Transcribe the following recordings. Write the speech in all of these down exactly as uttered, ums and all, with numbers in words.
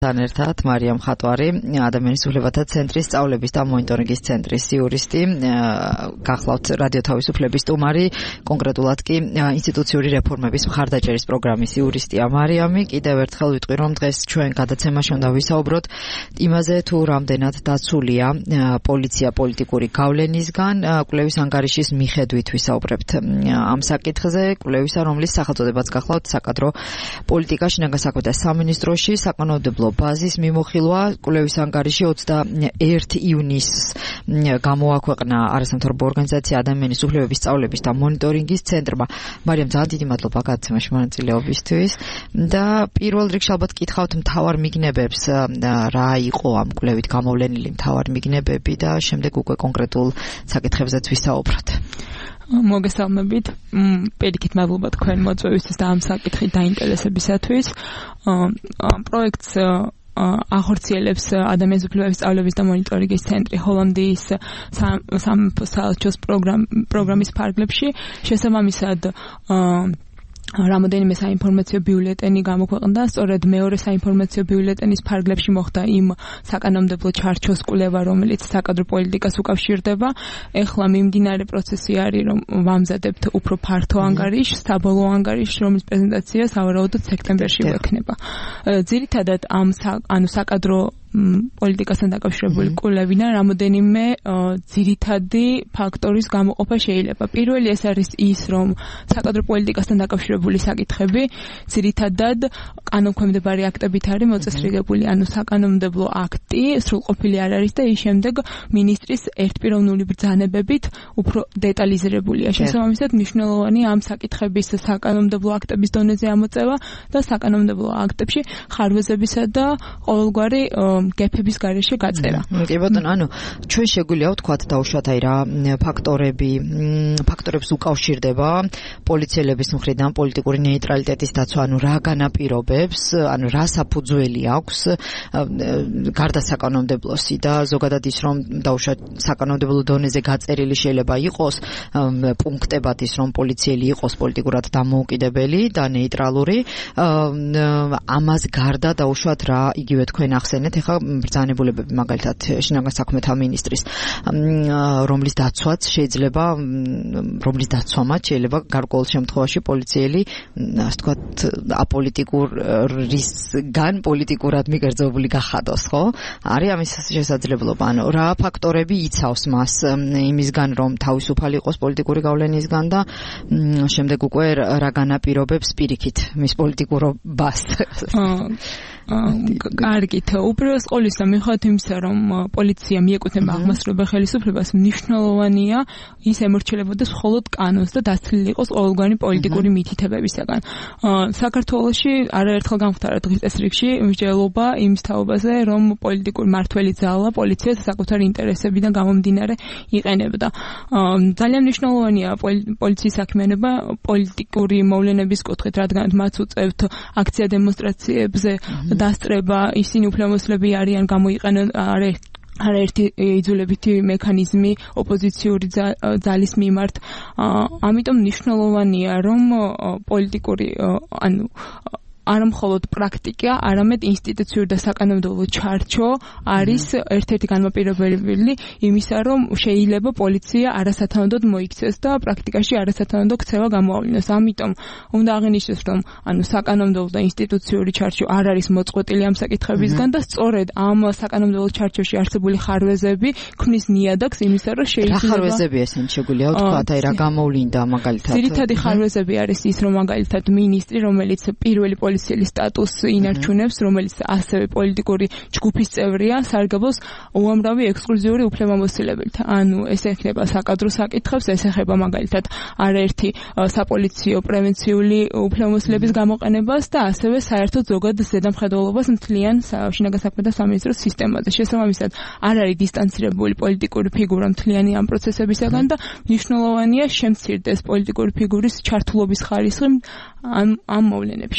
თან ერთად მარიამ ხატვარი, ადამიანის უფლებათა ცენტრის სწავლების და მონიტორინგის ცენტრის იურისტი, გახლავთ რადიო თავისუფლების სტუმარი, კონკრეტულად კი ინსტიტუციური რეფორმების მხარდაჭერის პროგრამის იურისტია მარიამი. კიდევ ერთხელ ვიტყვი, რომ დღეს ჩვენ გადაცემაში უნდა ვისაუბროთ იმაზე, თუ რამდენად დაცულია პოლიცია პოლიტიკური გავლენისგან. კვლევის ანგარიშის მიხედვით ვისაუბრებთ ამ საკითხზე, კვლევისა, რომლის სახელწოდებაც გახლავთ საკადრო პოლიტიკა, შინაგან საქმეთა სამინისტროში, საკანონმდებლო ბაზის მიმოხილვა. კვლევის ანგარიში ოცდაერთი ივნისს გამოაქვეყნა არასამთავრობო ორგანიზაცია ადამიანის უფლებების სწავლების და მონიტორინგის ცენტრმა. მარიამ, ძალიან დიდი მადლობა გადაცემაში მონაწილეობისთვის. და პირველ რიგში ალბათ კითხავთ მთავარ მიგნებებს, რა იყო ამ კვლევით გამოვლენილი მთავარ მიგნებები და შემდეგ უკვე კონკრეტულ საკითხებზეც ვისაუბროთ. მოგესალმებით. პირიქით მადლობა თქვენ მოწვევისთვის და ამ საკითხით დაინტერესებისათვის. პროექტს ახორციელებს ადამიანის უფლებების სწავლების და მონიტორინგის ცენტრი ჰოლანდიის სამეფო საელჩოს პროგრამის ფარგლებში. შესაბამისად რამოდენიმე საინფორმაციო ბიულეტენი გამოქვეყნდა, სწორედ მეორე საინფორმაციო ბიულეტენის ფარგლებში მოხდა იმ საკანონმდებლო ჩარჩოს კვლევა, რომელიც საკადრო პოლიტიკას უკავშირდება. ეხლა მიმდინარე პროცესი არის, რომ ვამზადებთ უფრო ფართო ანგარიშს, საბოლოო ანგარიშს, რომლის პრეზენტაცია სავარაუდოდ სექტემბერში გვექნება. ძირითადად ამ ანუ საკადრო პოლიტიკასთან დაკავშირებული კვლევიდან რამოდენიმე ძირითადი ფაქტორის გამოყოფა შეიძლება. პირველი ეს არის ის, რომ საკადრო პოლიტიკასთან დაკავშირებული საკითხები ძირითადად კანონქვემდებარე აქტებით არის მოწესრიგებული, ანუ საკანონმდებლო აქტი სრულყოფილი არ არის და ის შემდეგ მინისტრის ერთპიროვნული ბრძანებებით უფრო დეტალიზირებულია. შესაბამისად მნიშვნელოვანია ამ საკითხების საკანონმდებლო აქტების დონეზე ამოწევა და საკანონმდებლო აქტებში ხარვეზებისა და ყოველგვარი გეფების გარეშე გაწერა. კი ბატონო, ანუ ჩვენ შეგვიძლია ვთქვათ დაუშვათ აი რა ფაქტორები, ფაქტორებს უკავშირდება პოლიციელების მხრიდან პოლიტიკური ნეიტრალიტეტის დაცვა, ანუ რა განაპირობებს, ანუ რა საფუძველი აქვს გარდა საკანონმდებლოსი და ზოგადად ის, რომ დაუშვათ საკანონმდებლო დონეზე გაწერილი შეიძლება იყოს პუნქტებად ის, რომ პოლიციელი იყოს პოლიტიკურად დამოუკიდებელი და ნეიტრალური. ამას გარდა დაუშვათ რა იგივე თქვენ ახსენეთ, ეხლა ბრძანებულებები მაგალითად შინაგან საქმეთა მინისტრის, რომლის დაცვაც შეიძლება, რომლის დაცვამაც შეიძლება გარკვეულ შემთხვევაში პოლიციელი, ასე ვთქვათ, აპოლიტიკურისგან პოლიტიკურად მიგერძებული გახადოს, ხო? არის ამის შესაძლებლობა. ანუ რა ფაქტორები იცავს მას იმისგან, რომ თავისუფალი იყოს პოლიტიკური გავლენისგან და შემდეგ უკვე რა განაპირობებს პირიქით მის პოლიტიკურობას. კარგით, უპირველეს ყოვლისა, მიუხედავად იმისა, რომ პოლიცია მიეკუთვნება აღმასრულებელ ხელისუფლებას, მნიშვნელოვანია ის ემორჩილებოდეს მხოლოდ კანონს და დაცლილი იყოს ყოველგვარი პოლიტიკური მითითებებისაგან. საქართველოში არაერთხელ გამختარა დღის წესრიგში მსჯელობა იმის თაობაზე, რომ პოლიტიკური მართველი ძალა პოლიციას საკუთარი ინტერესებიდან გამომდინარე იყენებდა. ძალიან მნიშვნელოვანია პოლიციის საქმიანობა პოლიტიკური მოვლენების კუთხით, რადგან მათ უწევთ აქცია დემონსტრაციებზე დასწრება, ისინი უფლებამოსილები არიან გამოიყენონ არაერთი იძულებითი მექანიზმი ოპოზიციური ძალის მიმართ. ამიტომ მნიშვნელოვანია, რომ პოლიტიკური ანუ არა მხოლოდ პრაქტიკა, არამედ ინსტიტუციური და საკანონმდებლო ჩარჩო არის ერთ-ერთი განმაპირობებელი იმისა, რომ შეიძლება პოლიცია არასათანადოდ მოიქცეს და პრაქტიკაში არასათანადო ქცევა გამოავლინოს. ამიტომ უნდა აღინიშნოს, რომ ანუ საკანონმდებლო და ინსტიტუციური ჩარჩო არ არის მოწყვეტილი ამ საკითხებისგან და სწორედ ამ საკანონმდებლო ჩარჩოში არსებული ხარვეზები ქმნის ნიადაგს იმისა, რომ შეიძლება რა ხარვეზები ესენ შეგვიძლია ვთქვათ, აი რა გამოვლინდა მაგალითად. ძირითადი ხარვეზები არის ის, რომ მაგალითად მინისტრი, რომელიც პირველი პოლიციელის სტატუსს ინარჩუნებს, რომელიც ასევე პოლიტიკური ჯგუფის წევრია, სარგებლობს უამრავი ექსკლუზიური უფლებამოსილებებით. ანუ ეს ეხება საკადრო საკითხებს, ეს ეხება მაგალითად არაერთი საპოლიციო პრევენციული უფლებამოსილების გამოყენებას და ასევე საერთოდ ზოგად ზედამხედველობას მთლიან შინაგან საქმეთა სამინისტროს სისტემაზე. შესაბამისად, არ არის დისტანცირებული პოლიტიკური ფიგურა მთლიანი ამ პროცესებისაგან და მნიშვნელოვანია შემცირდეს პოლიტიკური ფიგურის ჩართულობის ხარისხი ამ ამ მოვლენებში.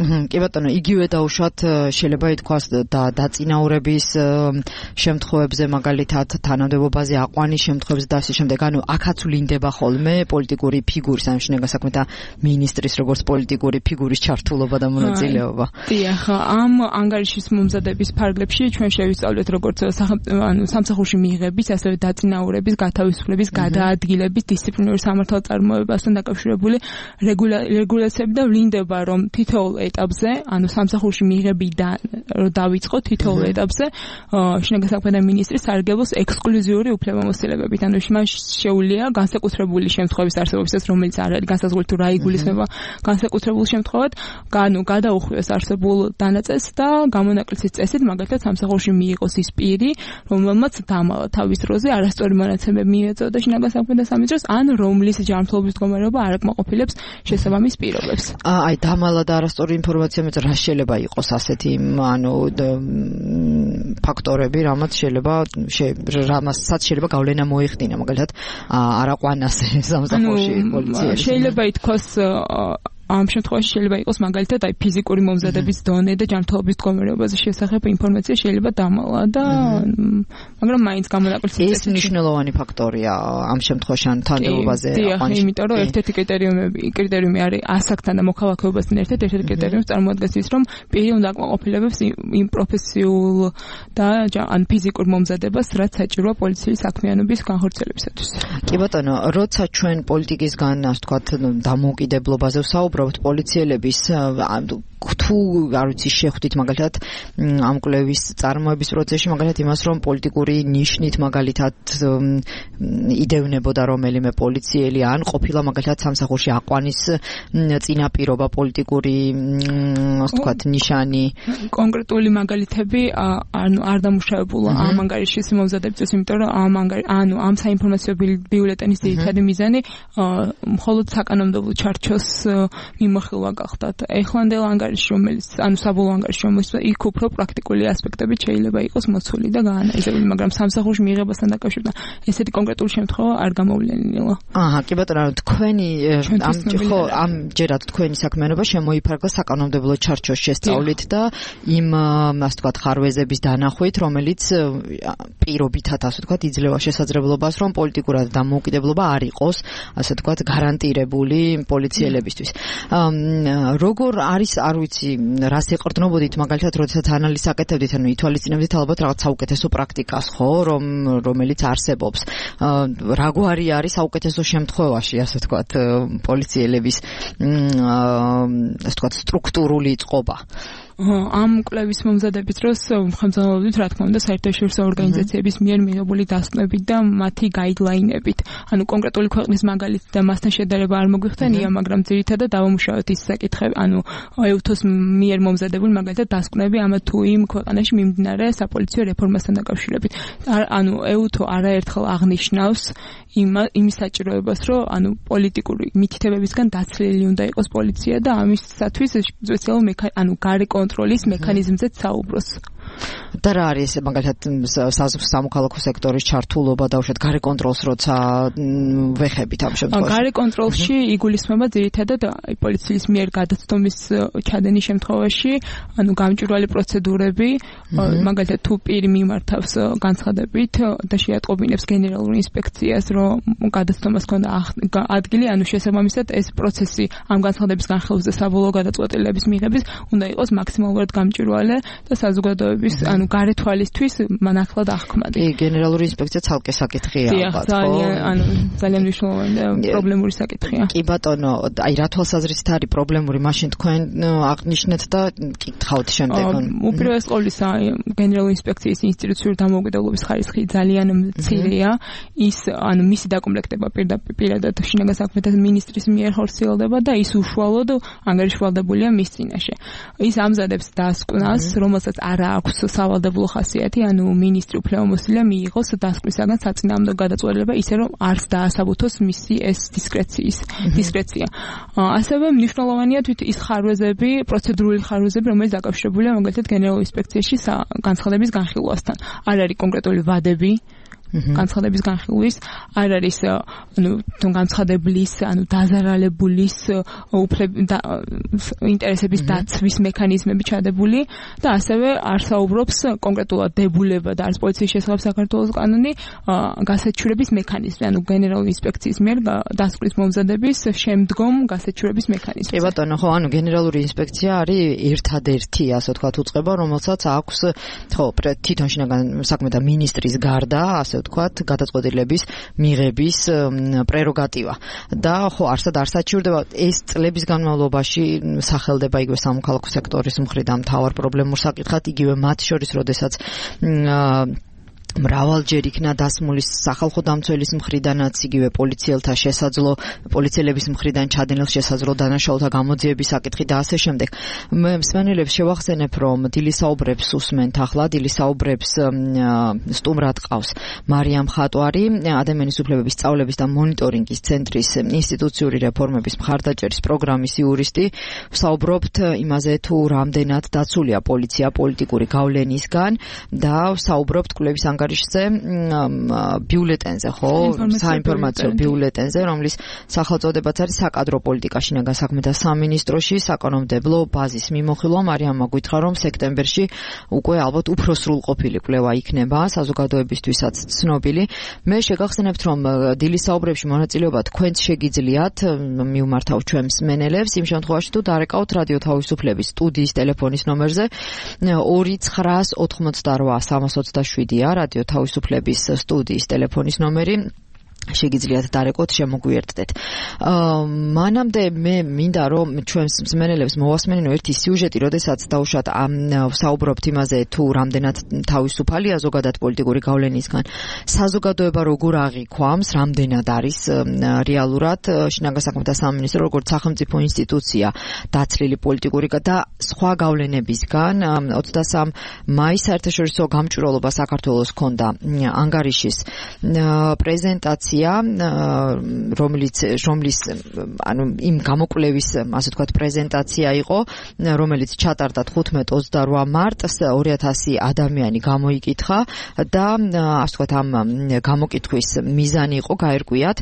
კი ბატონო, იგივე დაუშვათ შეიძლება ითქვას და დაწინაურების შემთხვევებზე, მაგალითად თანამდებობაზე აყვანის შემთხვევებზე და ასე შემდეგ. ანუ აქაც ვლინდება ხოლმე პოლიტიკური ფიგურის, ან შინაგან საქმეთა მინისტრის როგორც პოლიტიკური ფიგურის ჩართულობა და მონაწილეობა. დიახ, ამ ანგარიშის მომზადების ფარგლებში ჩვენ შევისწავლეთ როგორც ანუ სამსახურში მიღების, ასევე დაწინაურების, გათავისუფლების, გადაადგილების, დისციპლინური სამართალწარმოებასთან დაკავშირებული რეგულაციები და ვლინდება, რომ თითოეულ ეტაპზე, ანუ სამსახურში მიღებიდან რომ დავიწყოთ თითოეულ ეტაპზე, შინაგან საქმეთა მინისტრის სარგებლობს ექსკლუზიური უფლებამოსილებით. ანუ მას შეუძლია განსაკუთრებული შემთხვევის არსებობისას, რომელიც არ არის განსაზღვრული თუ რა იგულისხმება განსაკუთრებულ შემთხვევად, ანუ გადაუხვიოს არსებულ დანაწესს და გამონაკლისის წესით, მაგალითად სამსახურში მიიღოს ის პირი, რომელმაც დამალა თავის დროზე არასწორი მონაცემები მიეწოდა შინაგან საქმეთა სამინისტროს, ან რომლის ჯანმრთელობის მდგომარეობა არ აკმაყოფილებს შესაბამის პირობებს. აი, დამალა და არასწორი ინფორმაცია მეც რა შეიძლება იყოს ასეთი, ანუ ფაქტორები, რამაც შეიძლება რამასაც შეიძლება გავლენა მოეხდინა, მაგალითად, არაყვანას სამსახურში პოლიციაში. შეიძლება ითქვას ამ შემთხვევაში შეიძლება იყოს მაგალითად აი ფიზიკური მომზადების დონე და ჯანმრთელობის მდგომარეობაზე შესახებ ინფორმაცია შეიძლება დამალა და მაგრამ მაინც გამონაკლისის ეს მნიშვნელოვანი ფაქტორია ამ შემთხვევაში ან თანამდებობაზე აყვანის. იმიტომ რომ ერთ-ერთი კრიტერიუმები კრიტერიუმი არის ასაკთან და მოქალაქეობასთან ერთად ერთ-ერთი კრიტერიუმი წარმოადგენს ის, რომ პირი უნდა აკმაყოფილებს იმ პროფესიულ და ან ფიზიკურ მომზადებას, რაც საჭიროა პოლიციის საქმიანობის განხორციელებისათვის. კი ბატონო, როცა ჩვენ პოლიტიკისგან, ასე ვთქვათ, დამოუკიდებლობაზე ვსაუბრობთ, პოლიციელების თუ არ ვიცი შეხვდით მაგალითად ამ კვლევის წარმოების პროცესში მაგალითად იმას, რომ პოლიტიკური ნიშნით მაგალითად იდევნებოდა რომელიმე პოლიციელი ან ყოფილა მაგალითად სამსახურში აყვანის წინაპირობა პოლიტიკური, ასე ვთქვათ, ნიშანი. კონკრეტული მაგალითები ანუ არ დამუშავებულა ამ ანგარიშის მომზადების, იმიტომ რომ ამ ანუ ამ საინფორმაციო ბიულეტენის ძირითადი მიზანი მხოლოდ საკანონმდებლო ჩარჩოს მიმოხილვა გახდათ. ეხლანდელ ანგარიშში, რომელიც ანუ საბოლოო ანგარიშში, რომელიც იქ უფრო პრაქტიკული ასპექტები შეიძლება იყოს მოცული და გაანალიზებული, მაგრამ სამსახურში მიღებასთან დაკავშირებით ესეთი კონკრეტული შემთხვევა არ გამოვლენილა. აჰა, კი ბატონო, თქვენი ამ ხო ამჯერად თქვენი საქმიანობა შემოიფარგლა საკანონმდებლო ჩარჩოს შესწავლით და იმ ასე ვთქვათ ხარვეზების დანახვით, რომელიც პირობითად ასე ვთქვათ იძლევა შესაძლებლობას, რომ პოლიტიკურად დამოუკიდებლობა არ იყოს, ასე ვთქვათ, გარანტირებული პოლიციელებისთვის. როგორ არის, არ ვიცი, რას ეყრდნობოდით, მაგალითად, როდესაც ანალიზს აკეთებდით, ანუ ითვალისწინებდით ალბათ რაღაც საუკეთესო პრაქტიკას, ხო, რომ რომელიც არსებობს. რაგვარი არის საუკეთესო შემთხვევაში, ასე ვთქვათ, პოლიციელების ასე ვთქვათ, სტრუქტურული წყობა. ამ კვლევის მომზადების დროს ხელმძღვანელობდით, რა თქმა უნდა, საერთაშორისო ორგანიზაციების მიერ მიღებული დასკვნებით და მათი გაიდლაინებით. ანუ კონკრეტული ქვეყნის მაგალითი და მასთან შედარება არ მოგვიხსენია, მაგრამ ძირითადად დავამუშავეთ ის საკითხები, ანუ ეუთოს მიერ მომზადებული მაგალითად დასკვნები ამა თუ იმ ქვეყანაში მიმდინარე საპოლიციო რეფორმასთან დაკავშირებით. ანუ ეუთო არაერთხელ აღნიშნავს იმის საჭიროებას, რომ ანუ პოლიტიკური მითითებებისგან დაცლილი უნდა იყოს პოლიცია და ამისათვის სპეციალური ანუ გარე კონტროლის მექანიზმზეც საუბრობს. და რა არის მაგალითად სამოქალაქო სექტორის ჩართულობა და უშუალოდ გარე კონტროლს როცა ვეხებით ამ შემთხვევაში? გარე კონტროლში იგულისხმება ძირითადად პოლიციის მიერ გადაცდომის ჩადენის შემთხვევაში, ანუ გამჭვირვალე პროცედურები, მაგალითად თუ პირი მიმართავს განცხადებით და შეატყობინებს გენერალურ ინსპექციას, რომ გადაცდომას ქონდა ადგილი, ანუ შესაბამისად ეს პროცესი ამ განცხადების განხილვის და საბოლოო გადაწყვეტილების მიღების უნდა იყოს მაქსიმალურად გამჭვირვალე და საზოგადოების ანუ გარეთვალისთვის მანახლად აღქმადი. კი, გენერალური ინსპექცია ცალკე საკითხია ალბათ, ხო? ძალიან, ანუ ძალიან მნიშვნელოვანი და პრობლემური საკითხია. კი ბატონო, აი რა თვალსაზრისით არის პრობლემური, მაშინ თქვენ აღნიშნეთ და კითხავთ შემდეგ. უპირველეს ყოვლისა, გენერალური ინსპექციის ინსტიტუციური დამოუკიდებლობის ხარისხი ძალიან მცირეა. ის ანუ მისი დაკომპლექტება პირდაპირ შინაგან საქმეთა მინისტრის მიერ ხორციელდება და ის უშუალოდ ანგარიშვალდებულია მის წინაშე. ის ამზადებს დასკვნას, რომელსაც არ აქვს სავალდებულო ხასიათი, ანუ მინისტრი უფლებამოსილია მიიღოს დასკვნისაგან საწინააღმდეგო გადაწყვეტილება, ისე რომ არც დაასაბუთოს მისი ეს დისკრეციის დისკრეცია. ასევე მნიშვნელოვანია თვით ის ხარვეზები, პროცედურული ხარვეზები, რომელიც დაკავშირებულია მაგალითად გენერალურ ინსპექციაში განცხადების განხილვასთან. არ არის კონკრეტული ვადები, განცხადების განხილვის, არ არის ანუ თუ განცხადებლის, ანუ დაზარალებულის ინტერესების დაცვის მექანიზმები ჩადებული და ასევე არ საუბრობს კონკრეტულად დებულება და არის პოლიციის შესახებ საქართველოს კანონი გასაჩივრების მექანიზმი, ანუ გენერალური ინსპექციის მიერ დასკვნის მომზადების შემდგომ გასაჩივრების მექანიზმი. კი ბატონო, ხო, ანუ გენერალური ინსპექცია არის ერთადერთი, ასე ვთქვათ, უწყება, რომელსაც აქვს ხო, თვითონ შინაგან საქმეთა მინისტრის გარდა, ასე ვთქვათ, გადაწყვეტილების მიღების პრეროგატივა. და ხო, არსად არ საჩივრდება ეს წლების განმავლობაში სახელდება იგივე სამოქალაქო სექტორის მხრიდან მთავარ პრობლემურ საკითხად, იგივე მათ შორის, როდესაც მრავალჯერ იქნა დასმული სახალხო დამცველის მხრიდანაც, იგივე პოლიციელთა შესაძლო, პოლიციელების მხრიდან ჩადენილ შესაძლო დანაშაულთა გამოძიების საკითხი და ასე შემდეგ. მე მსმენელებს შევახსენებ, რომ დილისაუბრებს უსმენთ ახლა, დილისაუბრებს სტუმრად ყავს მარიამ ხატვარი, ადამიანის უფლებების სწავლების და მონიტორინგის ცენტრის ინსტიტუციური რეფორმების მხარდაჭერის პროგრამის იურისტი. ვსაუბრობთ იმაზე, თუ რამდენად დაცულია პოლიცია პოლიტიკური გავლენისგან და ვსაუბრობთ კვლევის ანგარიშზე ბიულეტენზე, ხო, საინფორმაციო ბიულეტენზე, რომლის სახელწოდებაც არის საკადრო პოლიტიკა შინაგან საქმეთა სამინისტროში, საკანონმდებლო ბაზის მიმოხილვა. მარიამმა გითხრა, რომ სექტემბერში უკვე ალბათ უფრო სრულყოფილი კვლევა იქნება, საზოგადოებისთვისაც ცნობილი. მე შეგახსენებთ, რომ დილისაუბრებში მონაწილეობა თქვენც შეგიძლიათ, მივმართავ ჩვენ მსმენელებს, იმ შემთხვევაში თუ დარეკავთ რადიო თავისუფლების სტუდიის ტელეფონის ნომერზე ორი ცხრაას ოთხმოცდარვა სამას ოცდაშვიდია რადიო თავისუფლების სტუდიის ტელეფონის ნომერი. შეგიძლიათ დარეკოთ, შემოგვიერთდეთ. მანამდე მე მინდა რომ ჩვენს მსმენელებს მოვასმენინო ერთი სიუჟეტი, როდესაც დაუშვათ ვსაუბრობთ იმაზე, თუ რამდენად თავისუფალია ზოგადად პოლიტიკური გავლენისგან საზოგადოება როგორ აღიქვამს, რამდენად არის რეალურად შინაგან საქმეთა სამინისტრო როგორც სახელმწიფო ინსტიტუცია დაცლილი პოლიტიკური და სხვა გავლენებისგან. ოცდასამ მაისს საერთაშორისო გამჭვირვალობა საქართველოს ჰქონდა ანგარიშის პრეზენტაცია, რომელიც რომლის ანუ იმ გამოკვლევის, ასე ვთქვათ, პრეზენტაცია იყო, რომელიც ჩატარდა თხუთმეტ ოცდარვა მარტს, ორი ათასი ადამიანი გამოიკითხა და ასე ვთქვათ, ამ გამოკითხვის მიზანი იყო გაერკვიათ,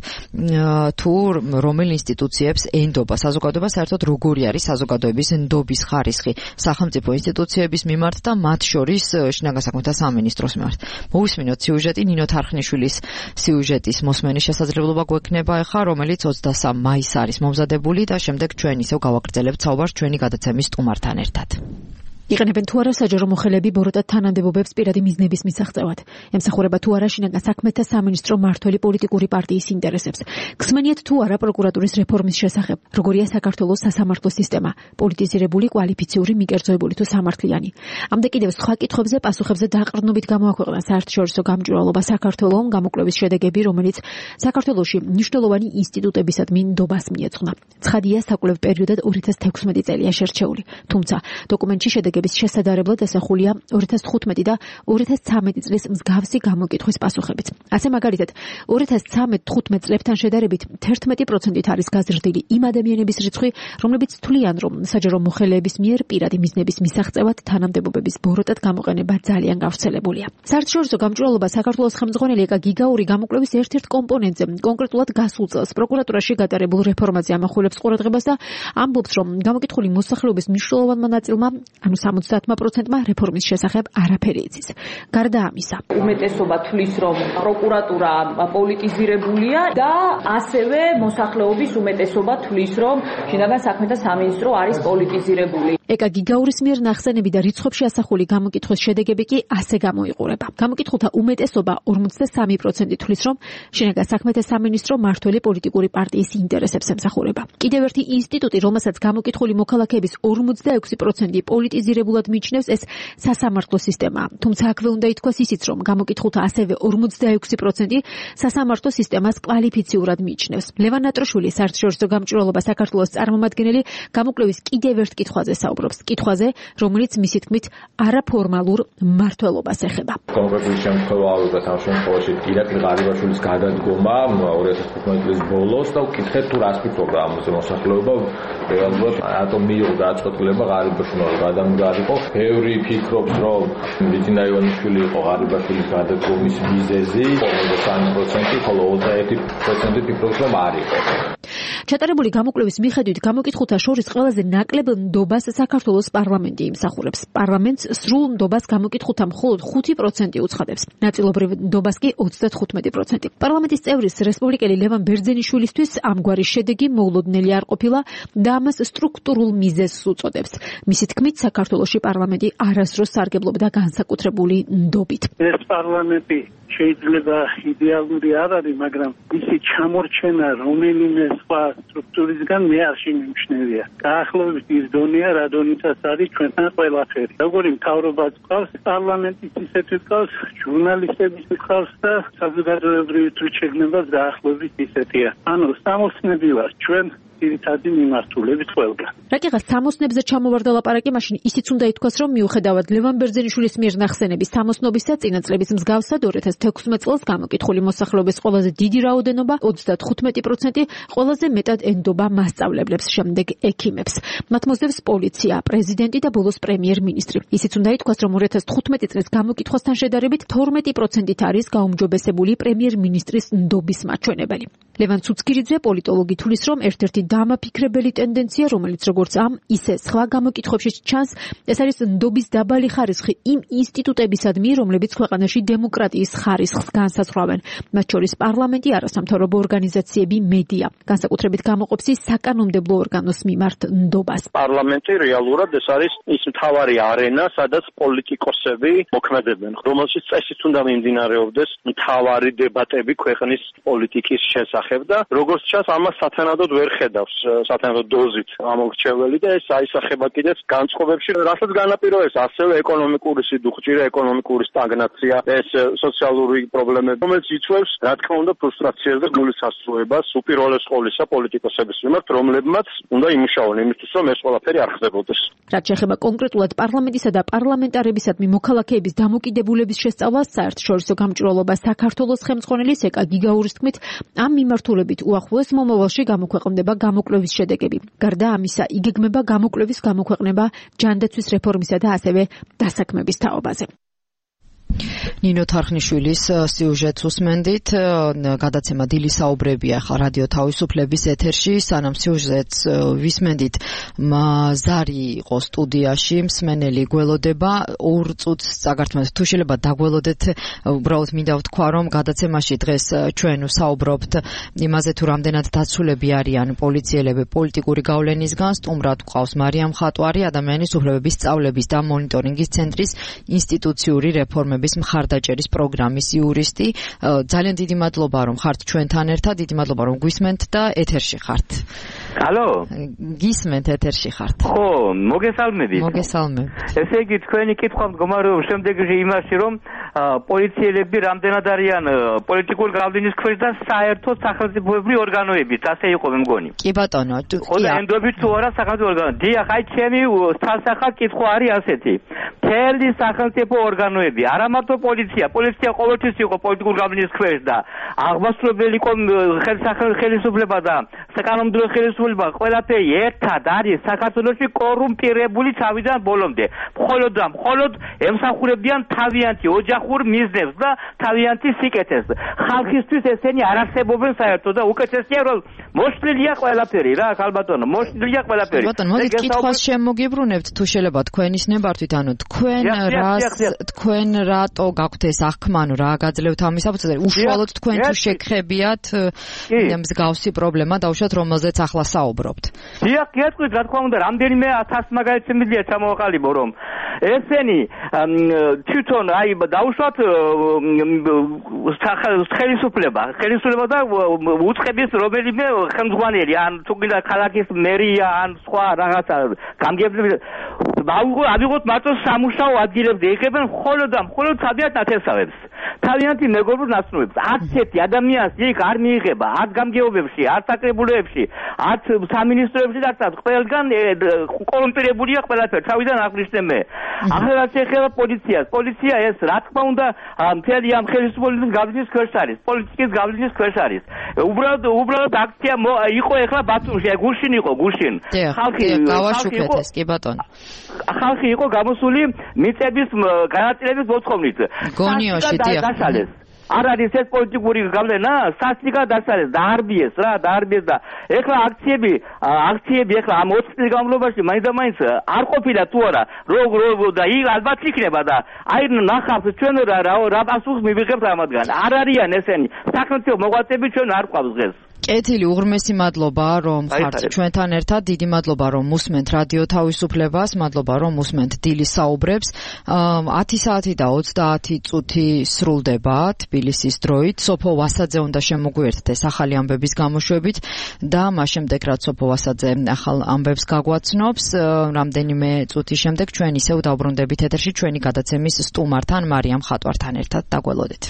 თუ რომელ ინსტიტუციებს ენდობა საზოგადოება, საერთოდ როგორი არის საზოგადოების ნდობის ხარისხი სახელმწიფო ინსტიტუციების მიმართ და მათ შორის შინაგან საქმეთა სამინისტროს მიმართ. მოვისმინოთ სიუჟეტი, ნინო თარხნიშვილის სიუჟეტის მოსმენის შესაძლებლობა გვექნება ახლა, რომელიც ოცდასამ მაისს არის მომზადებული და შემდეგ ჩვენ ისევ გავაგრძელებთ საუბარს ჩვენი გადაცემის სტუმართან ერთად. იყენებენ თუ არა საჯარო მოხელეები ბოროტად თანამდებობებს პირადი მიზნების მისაღწევად. ემსახურება თუ არა შინაგან საქმეთა სამინისტრო მმართველი პოლიტიკური პარტიის ინტერესებს. გსმენიათ თუ არა პროკურატურის რეფორმის შესახებ. როგორია საქართველოს სასამართლო სისტემა, პოლიტიზირებული, კვალიფიციური, მიკერძოებული თუ სამართლიანი. ამდე კიდევ სხვა კითხვებზე პასუხებზე დაყრდნობით გამოაქვეყნა საერთაშორისო გამჭვირვალობა საქართველოს გამოკვლევის შედეგები, რომელიც საქართველოში მნიშვნელოვანი ინსტიტუტებისადმი ნდობას მიეძღვნა. ცხადია, საკვლევ პერიოდად ორი ათას თექვსმეტი წელია შერჩეული. თუმცა დოკუმენტში შედეგები შესადარებლად ასახულია ორი ათას თხუთმეტი და ორი ათას ცხრამეტი წლის მსგავსი გამოკითხვის პასუხებით. ასე მაგალითად, ორი ათას ცხრამეტ-თხუთმეტ წლებთან შედარებით თერთმეტი პროცენტით არის გაზრდილი იმ ადამიანების რიცხვი, რომლებიც თვლიან, რომ საჯარო მოხელეების მიერ პირადი მიზნების მისაღწევად თანამდებობების ბოროტად გამოყენება ძალიან გავრცელებულია. საერთაშორისო გამჭვირვალობა საქართველოს ხელმძღვანელი ეკა გიგაური გამოკვლევის ერთ-ერთ კომპონენტზე, კონკრეტულად გასულ წელს პროკურატურაში გატარებულ რეფორმაზე ამახვილებს ყურადღებას და ამბობს, რომ გამოკითხული მოსახლეობის მნიშვნელოვანმა ნაწილმა, ანუ სამოცდაათმა პროცენტმა რეფორმის შესახებ არაფერი იცის. გარდა ამისა, უმეტესობა თვლის, რომ პროკურატურა პოლიტიზირებულია და ასევე მოსახლეობის უმეტესობა თვლის, რომ შინაგან საქმეთა სამინისტრო არის პოლიტიზირებული. ეკა გიგაურის მიერ ნახსენები და რიცხვებში ასახული გამოკითხვის შედეგები კი ასე გამოიყურება. გამოკითხულთა უმეტესობა ორმოცდასამი პროცენტი თვლის, რომ შინაგან საქმეთა სამინისტრო მმართველი პოლიტიკური პარტიის ინტერესებს ემსახურება. კიდევ ერთი ინსტიტუტი, რომელსაც გამოკითხული მოქალაქეების ორმოცდაექვსი პროცენტი პოლიტიზირებულად მიიჩნევს, ეს სასამართლო სისტემაა. თუმცა აქვე უნდა ითქვას ისიც, რომ გამოკითხულთა ასევე ორმოცდაექვსი პროცენტი სასამართლო სისტემას კვალიფიციურად მიიჩნევს. ლევან ნატროშვილი, საერთაშორისო გამჭვირვალობა საქართველოს წარმომადგენელი, გამოკვლევის კიდევ ერთ კითხვაზე საუბრობს. კითხვაზე, რომელიც მისი თქმით არაფორმალურ მმართველობას ეხება. კონკრეტული შემთხვევა ალბათ ამ შემთხვევაში ირაკლი ღარიბაშვილის გადადგომა ორი ათას თხუთმეტი წლის ბოლოს და ვკითხეთ თუ რას ფიქრობდა ამ მოსახლეობა რეალურად რატომ მიიღო გადაწყვეტილება ღარიბაშვილს გადამდგარი უნდა არისო. ბევრი ფიქრობს, რომ ბიძინა ივანიშვილი იყო ღარიბაშვილის გადადგომის მიზეზი, ოცდასამი პროცენტი, ხოლო ოცდაერთი პროცენტი ფიქრობს, რომ არ იყო. ჩატარებული გამოკვლევის მიხედვით გამოკითხულთა შორის ყველაზე ნაკლებ ნდობას საქართველოს პარლამენტი იმსახურებს. პარლამენტს სრულ ნდობას გამოკითხულთა მხოლოდ ხუთი პროცენტი უცხადებს. ნაწილობრივ ნდობას კი ოცდათხუთმეტი პროცენტი. პარლამენტის წევრის რესპუბლიკელი ლევან ბერძენიშვილისთვის ამგვარი შედეგი მოულოდნელი არ ყოფილა და ამას სტრუქტურულ მიზეზს უწოდებს. მისი თქმით, საქართველოში პარლამენტი არასდროს სარგებლობდა განსაკუთრებული ნდობით. ეს პარლამენტი შეიძლება იდეალური არ არის, მაგრამ ისი ჩამორჩენა რომელიმე სხვა სტრუქტურისგან მე არ შემიმჩნევია. დაახლოებით ის დონეა, რა დონითაც არის ჩვენთან ყველაფერი. როგორი მთავრობაც ყავს, პარლამენტის ისეთი ყავს, ჟურნალისტების ყავს და საზოგადოებრივი თვითშეგნებაც დაახლოებით ისეთია. ანუ სამოსნები ვარ ჩვენ ძირითადი მიმართულებით ყველგან. რაკიღაც სამოსნებზე ჩამოვარდა ლაპარაკი, მაშინ ისიც უნდა ითქვას, რომ მიუხედავად ლევან ბერძენიშვილის მიერ ნახსენების სამოსნობისა, წინა წლების მსგავსად ორ ათას თექვსმეტ წელს გამოკითხული მოსახლეობის ყველაზე დიდი რაოდენობა ოცდათხუთმეტი პროცენტი, ყველაზე მეტად ენდობა მასწავლებლებს, შემდეგ ექიმებს. მათ მოსდევს პოლიცია, პრეზიდენტი და ბოლოს პრემიერ-მინისტრი. ისიც უნდა ითქვას, რომ ორ ათას თხუთმეტი წლის გამოკითხვასთან შედარებით თორმეტი პროცენტით არის გაუმჯობესებული პრემიერ-მინისტრის ნდობის მაჩვენებელი. ლევან ცუცქირიძე, პოლიტოლოგი, თulis, რომ ერთ-ერთი დამაფიქრებელი ტენდენცია, რომელიც როგორც ამ, ისე სხვა გამოკითხვებში ჩანს, ეს არის ნდობის დაბალი ხარისხი იმ ინსტიტუტებისადმი, რომლებიც ქვეყანაში დემოკრატიის ხარისხს განსაზღვრავენ, მათ შორის პარლამენტი, არასამთავრობო ორგანიზაციები, მედია. განსაკუთრებით გამოყოფს ის საკანონმდებლო ორგანოს მიმართ ნდობას. პარლამენტი რეალურად ეს არის ის მთავარი არენა, სადაც პოლიტიკოსები მოქმედებენ, რომელშიც წესით უნდა მიმდინარეობდეს მთავარი დებატები ქვეყნის პოლიტიკის შესახებ და როგორც ჩანს, ამას სათანადოდ ვერ ხედავს სათანადო დოზით ამორჩეველი და ეს აისახება კიდეც განწყობებში, რასაც განაპირობებს ასევე ეკონომიკური სიდუხჭირა, ეკონომიკური სტაგნაცია, ეს სოციალური პრობლემები, რომელიც იწვევს, რა თქმა უნდა, ფრუსტრაციას და გულის ასრულებას უპირველეს ყოვლისა პოლიტიკოსების მიმართ, რომლებმაც უნდა იმუშაონ იმისთვის, რომ ეს ყველაფერი არ ხდებოდეს. რაც შეეხება კონკრეტულად პარლამენტისა და პარლამენტარებისადმი მოქალაქეების დამოკიდებულების შესწავლას, საერთაშორისო გამჭვირვალობა საქართველოს ხელმძღვანელის ეკა გიგაურის თქმით, ამ მიმართულებით უახლოეს მომავალში გამოქვეყნდება გამოკვლევის შედეგები. გარდა ამისა, იგეგმება გამოკვლევის გამოქვეყნება ჯანდაცვის რეფორმისა და ასევე დასაქმების თაობაზე. ნინო თარხნიშვილის სიუჟეტს უსმენდით, გადაცემა დილი საუბრებია ხა რადიო თავისუფლების ეთერში, სანამ სიუჟეტს ვისმენდით, ზარი იყო სტუდიაში, მსმენელი გველოდება, ორ წუთს წაგართმევთ, თუ შეიძლება დაგველოდეთ, უბრალოდ მინდა ვთქვა, რომ გადაცემაში დღეს ჩვენ ვსაუბრობთ იმაზე, თუ რამდენად დაცულები არიან პოლიციელები პოლიტიკური გავლენისგან, სტუმრად გვყავს მარიამ ხატვარი, ადამიანის უფლებების სწავლების და მონიტორინგის ცენტრის ინსტიტუციური რეფორმების მხარდაჭერის პროგრამის იურისტი. ძალიან დიდი მადლობა, რომ ხართ ჩვენთან ერთად, დიდი მადლობა, რომ გვისმენთ და ეთერში ხართ. ალო? გისმენთ, ეთერში ხართ. ხო, მოგესალმებით. მოგესალმებით. ესე იგი, თქვენი კითხვა მდგომარეობს შემდეგში იმაში, რომ პოლიციელები რამდენად არიან პოლიტიკურ გავლენის ქვეშ და საერთოდ სახელმწიფოებრივი ორგანოებით, ასე იყო მე მგონი. კი ბატონო, ხო, ენდობით თუ არა სახელმწიფო ორგანო. დიახ, აი ჩემი სასახად კითხვა არის ასეთი. მთელი სახელმწიფო ორგანოები, არა მარტო პოლიცია, პოლიცია ყოველთვის იყო პოლიტიკურ გავლენის ქვეშ და აღმასრულებელი ხელისუფლება და საკანონმდებლო ხელისუფლება ყველაფერი ერთად არის საქართველოში კორუმპირებული თავიდან ბოლომდე. მხოლოდ და მხოლოდ ემსახურებიან თავიანთი ოჯახურ მიზნებს და თავიანთი სიკეთეს. ხალხისთვის ესენი არ არსებობენ საერთოდ და უკეთესია რომ მოშლილია ყველაფერი რა, ხალბატონო, მოშლილია ყველაფერი. ბატონო, მოდით კითხვას შემოგიბრუნებთ, თუ შეიძლება თქვენის ნებართვით, ანუ თქვენ რას თქვენ რატო გაქვთ ეს აღქმა, ანუ რა გაძლევთ ამის აფუძზე? უშუალოდ თქვენ თუ შეგხებიათ მსგავსი პრობლემა, დაუშვათ რომელზეც ახლა საუბრობთ. დიახ, გეტყვით, რა თქმა უნდა, რამდენიმე ათას მაგალითს მიძლია ჩამოვაყალიბო, რომ ესენი თვითონ აი დაუშვათ ხელისუფლება, ხელისუფლება და უწყების რომელიმე ხელმძღვანელი, ან თუ კიდე ქალაქის მერია, ან სხვა რაღაცა გამგებლები ავიღოთ მარტო სამუშაო ადგილებზე, იღებენ მხოლოდ და მხოლოდ თავიანთ ნათესავებს, თავიანთი მეგობრულ ნაცნობებს. არც ერთი ადამიანს იქ არ მიიღება, არც გამგეობებში, არც საკრებულოებში, არც სამინისტროებში და არც ყველგან კორუმპირებულია ყველაფერი, თავიდან აღნიშნე მე. ახლა რაც ეხება პოლიციას, პოლიცია ეს რა თქმა უნდა მთელი ამ ხელისუფლების გავლენის ქვეშ არის, პოლიტიკის გავლენის ქვეშ არის. უბრალოდ უბრალოდ აქცია იყო ეხლა ბათუმში, გუშინ იყო, გუშინ. ხალხი გავაშუქეთ ეს, კი ბატონო. ხალხი იყო გამოსული მიწების განაწილების მოთხოვნით. გონიოში დიახ. არ არის ეს პოლიტიკური გავლენა, სასტიკად დასალეს, დაარბიეს რა, დაარბიეს და ეხლა აქციები, აქციები ეხლა ამ ოც წლის განმავლობაში მაინც და მაინც არ ყოფილა თუ არა, რო რო და იქ ალბათ იქნება და აი ნახავთ ჩვენ რა რა პასუხს მივიღებთ ამათგან. არ არიან ესენი სახელმწიფო მოღვაწეები ჩვენ არ ყავს დღეს. კეთილი, უღრმესი მადლობა რომ ხართ ჩვენთან ერთად. დიდი მადლობა რომ მუსმენთ რადიო თავისუფლებას, მადლობა რომ მუსმენთ დილის საუბრებს. ათი საათი და ოცდაათი წუთი სრულდება თბილისის დროით. სოფო ვასაძე უნდა შემოგვიერთდეს ახალი ამბების გამოშვებით და მას შემდეგ რაც სოფო ვასაძე ახალ ამბებს გაგვაცნობს, რამდენიმე წუთის შემდეგ ჩვენ ისევ დავბრუნდებით ეთერში ჩვენი გადაცემის სტუმართან მარიამ ხატვართან ერთად. დაგველოდეთ.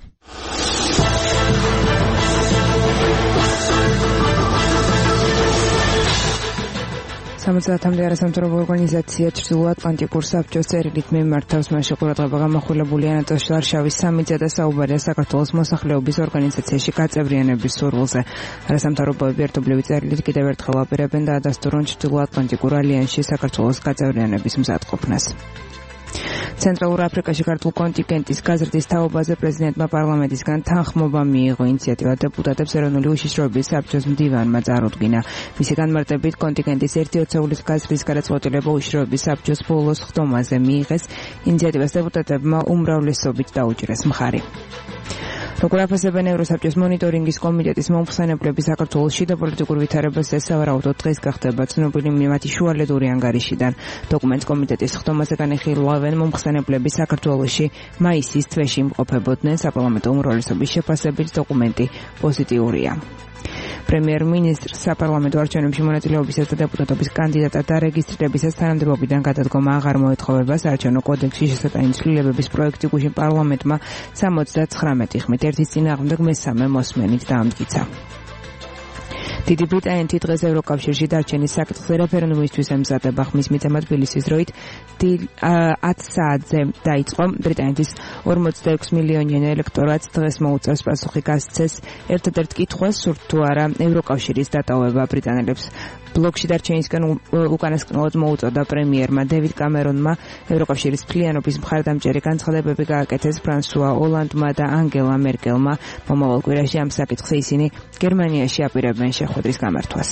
სამოცდაათამდე არასამთავრობო ორგანიზაცია ჩრდილოატლანტიკურ საბჭოს წერილით მიმართავს მასში ყურადღება გამახვილებული ანატოლ ვარშავის სამიძე და საუბარია საქართველოს მოსახლეობის ორგანიზაციაში გაწევრიანების სურვილზე. არასამთავრობოები ერთობლივი წერილით კიდევ ერთხელ აპირებენ და ადასტურონ ჩრდილოატლანტიკურ ალიანსში საქართველოს გაწევრიანების მზადყოფნას. ცენტრალურ აფრიკაში ქართულ კონტინგენტის გაზრდის თაობაზე პრეზიდენტმა პარლამენტისგან თანხმობა მიიღო. ინიციატივა დეპუტატებს ეროვნული უშიშროების საბჭოს მდივანმა წარუდგინა. მისი განმარტებით კონტინგენტის ერთი ოცეულის გაზრდის გადაწყვეტილება უშიშროების საბჭოს ბოლოს ხდომაზე მიიღეს. ინიციატივას დეპუტატებმა უმრავლესობით დაუჭირეს მხარი. როგორ აფასებენ ევროსაბჭოს მონიტორინგის კომიტეტის მომხსენებლები საქართველოს შიდა პოლიტიკურ ვითარებას ესავარაუდოდ დღეს გახდება ცნობილი მათი შუალედური ანგარიშიდან. დოკუმენტს კომიტეტის ხდომაზე განიხილავენ მომხსენებლები საქართველოში მაისის თვეში იმყოფებოდნენ. საპარლამენტო უმრავლესობის შეფასებით დოკუმენტი პოზიტიურია. პრემიერ-მინისტრს საპარლამენტო არჩევნებში მონაწილეობისას და დეპუტატობის კანდიდატად დარეგისტრირებისას თანამდებობიდან გადადგომა აღარ მოეთხოვება. საარჩევნო კოდექსში შესატანი ცვლილებების პროექტი გუშინ პარლამენტმა სამოცდათხრამეტი ხმით ერთის წინააღმდეგ მესამე მოსმენით დაამტკიცა. დიდი ბრიტანეთი დღეს ევროკავშირში დარჩენის საკითხზე რეფერენდუმისთვის ემზადება. ხმის მიცემა თბილისის დროით ათი საათზე დაიწყო. ბრიტანეთის ორმოცდაექვსი მილიონიანი ელექტორატს დღეს მოუწევს პასუხი გასცეს ერთადერთ კითხვას, სურთ თუ არა ევროკავშირის დატოვება. ბრიტანელებს ბლოკში დარჩენისგან უკანასკნელად მოუწოდა პრემიერმა დევიდ კამერონმა ევროკავშირის მთლიანობის მხარდამჭერი განცხადებები გააკეთეს ფრანსუა ოლანდმა და ანგელა მერკელმა. მომავალ კვირაში ამ საკითხზე ისინი გერმანიაში აპირებენ შეხვედრის გამართვას.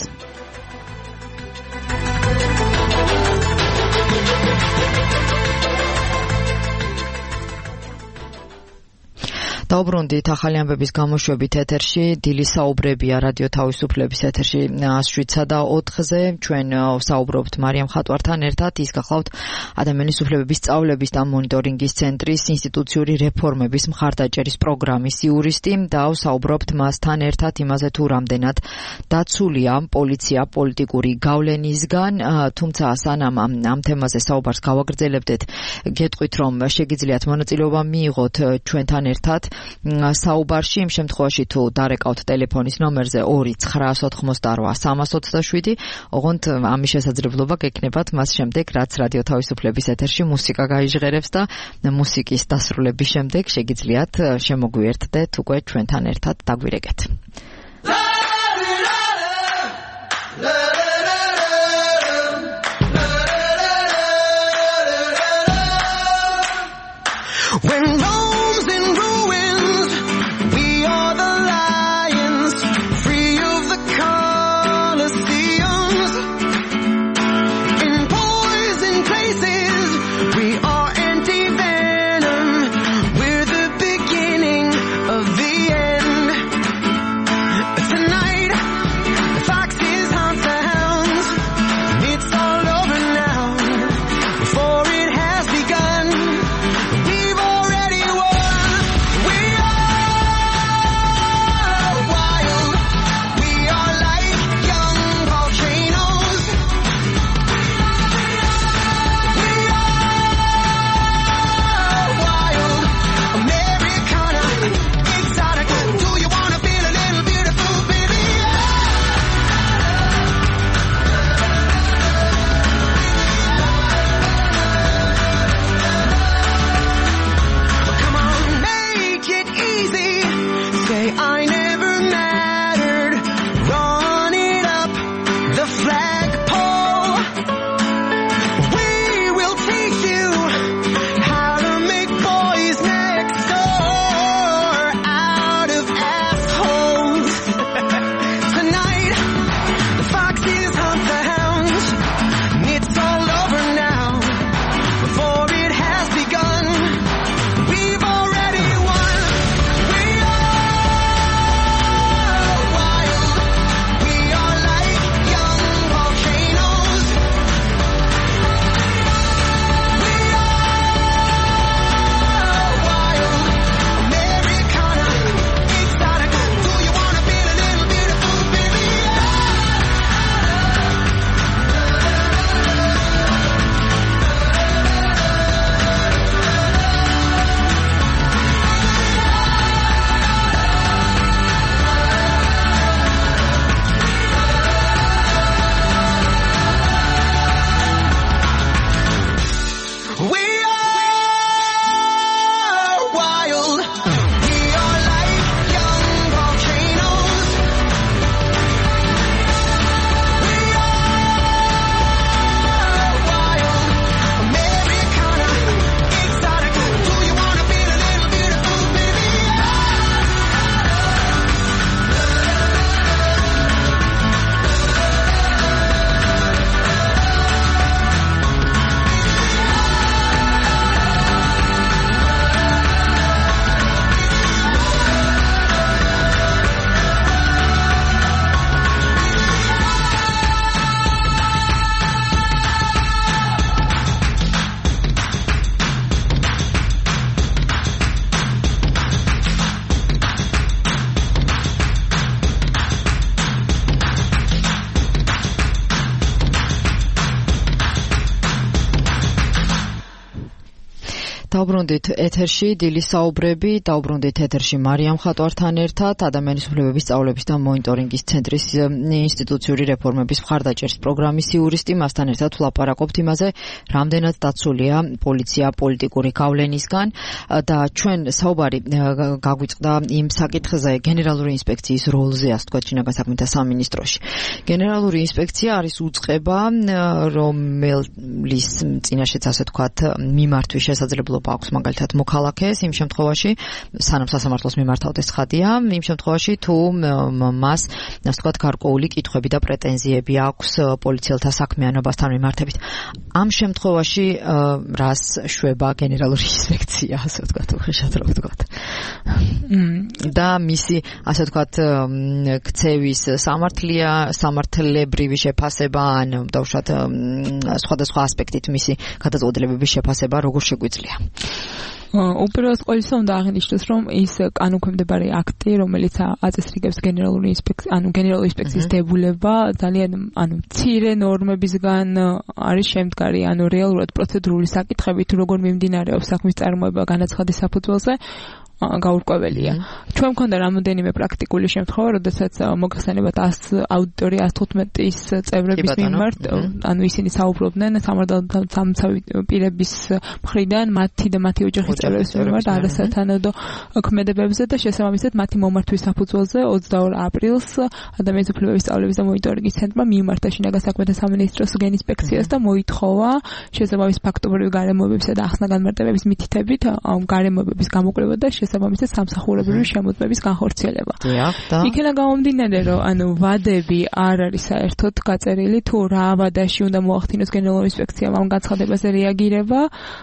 დავბრუნდით ახალი ამბების გამოშვებით ეთერში. დილის საუბრებია რადიო თავისუფლების ეთერში შვიდსა და ოთხზე. ჩვენ საუბრობთ მარიამ ხატვართან ერთად. ის გახლავთ ადამიანის უფლებების სწავლების და მონიტორინგის ცენტრის ინსტიტუციური რეფორმების მხარდაჭერის პროგრამის იურისტი და საუბრობთ მასთან ერთად იმაზე თუ რამდენად დაცულია პოლიცია პოლიტიკური გავლენისგან. თუმცა სანამ ამ თემაზე საუბარს გავაგრძელებდეთ, გეტყვით რომ შეგიძლიათ მონაწილეობა მიიღოთ ჩვენთან ერთად საუბარში. იმ შემთხვევაში თუ დარეკავთ ტელეფონის ნომერზე ორი ცხრაას ოთხმოცდარვა სამას ოცდაშვიდი, ოღონდ ამის შესაძლებლობა გექნებათ მას შემდეგ, რაც რადიო თავისუფლების ეთერში მუსიკა გაიჟღერებს და მუსიკის დასრულების შემდეგ შეგიძლიათ შემოგვიერთდეთ უკვე ჩვენთან ერთად დაგვირეკეთ. We've already won. დაუბრუნდით ეთერში დილის საუბრები, დაუბრუნდით ეთერში მარიამ ხატვართან ერთად, ადამიანის უფლებების სწავლების და მონიტორინგის ცენტრის ინსტიტუციური რეფორმების მხარდაჭერის პროგრამის იურისტი, მასთან ერთად ვლაპარაკობთ იმაზე, რამდენად დაცულია პოლიცია პოლიტიკური გავლენისგან და ჩვენ საუბარი გაგვიწყდა იმ საკითხზე გენერალური ინსპექციის როლზე, ასე ვთქვათ, შინაგან საქმეთა სამინისტროში. გენერალური ინსპექცია არის უწყება, რომელის წინაშეც ასე ვთქვათ, მიმართვის შესაძლებლობა აქვს მაგალითად მოქალაქეს იმ შემთხვევაში, სანამ სასამართლოს მიმართავდეს ცხადია, იმ შემთხვევაში თუ მას, ასე ვთქვათ, გარკვეული კითხვები და პრეტენზიები აქვს პოლიციელთა საქმიანობასთან მიმართებით. ამ შემთხვევაში რას შვება გენერალური ინსპექცია, ასე ვთქვათ, უხეშად რა ვთქვათ. და მისი, ასე ვთქვათ, ქცევის სამართლია, სამართლებრივი შეფასება ან დავუშვათ სხვადასხვა ასპექტით მისი გადაწყვეტილებების შეფასება როგორ შეგვიძლია? უპირველეს ყოვლისა უნდა აღინიშნოს, რომ ის კანონქვემდებარე აქტი, რომელიც აწესრიგებს გენერალური ინსპექციის, ანუ გენერალური ინსპექციის დებულება, ძალიან ანუ მცირე ნორმებისგან არის შემდგარი, ანუ რეალურად პროცედურული საკითხები თუ როგორ მიმდინარეობს საქმის წარმოება განაცხადის საფუძველზე გაურკვეველია. ჩვენ მქონდა რამოდენიმე პრაქტიკული შემთხვევა, როდესაც მოგხსენებათ აუდიტორია ას თხუთმეტის წევრების მიმართ, ანუ ისინი საუბრობდნენ სამართალდამცავი პირების მხრიდან მათი და მათი ოჯახის წევრების მიმართ არასათანადო ქმედებებზე და შესაბამისად მათი მომართვის საფუძველზე ოცდაორ აპრილს ადამიანის უფლებების სწავლების და მონიტორინგის ცენტრმა მიმართა შინაგან საქმეთა სამინისტროს გენინსპექციას და მოითხოვა შესაბამის ფაქტობრივი გარემოებებისა და ახსნა-განმარტებების მითითებით გარემოებების გამოკვლევა და შესაბამისად სამსახურებრივი შემოწმების განხორციელება. იქნება გამომდინარე, რომ ანუ ვადები არ არის საერთოდ გაწერილი, თუ რა ვადაში უნდა მოახდინოს გენერალური ინსპექციამ ამ განცხადებაზე რეაგირება.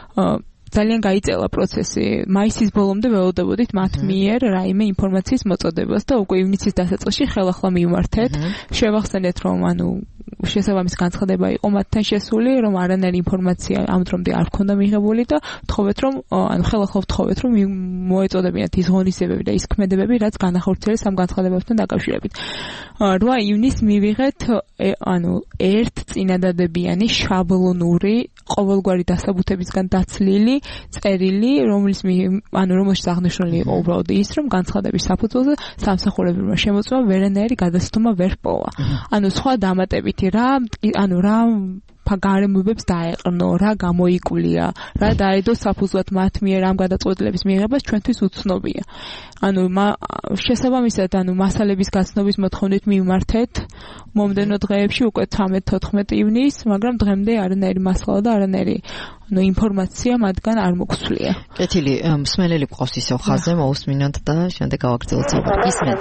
ძალიან გაიწელა პროცესი. მაისის ბოლომდე ველოდებოდით მათ მიერ რაიმე ინფორმაციის მოწოდებას და უკვე ივნისის დასაწყისში ხელახლა მივმართეთ. შევახსენეთ, რომ ანუ შესაბამის განცხადება იყო მათთან შესული, რომ არანაირი ინფორმაცია ამ დრომდე არ ჰქონდა მიღებული და ვთხოვეთ, რომ ანუ ხელახლა ვთხოვეთ, რომ მოეწოდებინათ ის ღონისძიებები და ის ქმედებები, რაც განახორციელეს ამ განცხადებებთან დაკავშირებით. რვა ივნისს მივიღეთ ანუ ერთ წინადადებიანი შაბლონური ყოველგვარი დასაბუთებისგან დაცლილი წერილი, რომლის ანუ რომელშიც აღნიშნული იყო უბრალოდ ის, რომ განცხადების საფუძველზე სამსახურებრივმა შემოწმებამ ვერანაირი გადაცდომა ვერ ჰპოვა. ანუ სხვა დამატებითი რა, ანუ რა გარემოებებს დაეყრნო, რა გამოიკვლია, რა დაედო საფუძვლად მათ მიერ ამ გადაწყვეტილების მიღებას ჩვენთვის უცნობია. ანუ შესაბამისად, ანუ მასალების გაცნობის მოთხოვნით მივმართეთ მომდევნო დღეებში უკვე თორმეტ-თოთხმეტ ივნისს, მაგრამ დღემდე არანაირი მასალა და არანაირი ანუ ინფორმაცია მათგან არ მოგსვლია. კეთილი, მსმენელი გვყავს ისევ ხაზზე, მოусმინოთ და შემდეგ გავაგრძელოთ საუბარი. გისმენთ?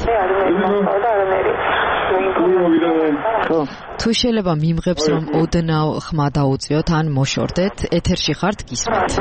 თუ შეიძლება მიმღებს, რომ ოდნავ ხმა დაუწიოთ ან მოშორდეთ, ეთერში ხართ, გისმენთ?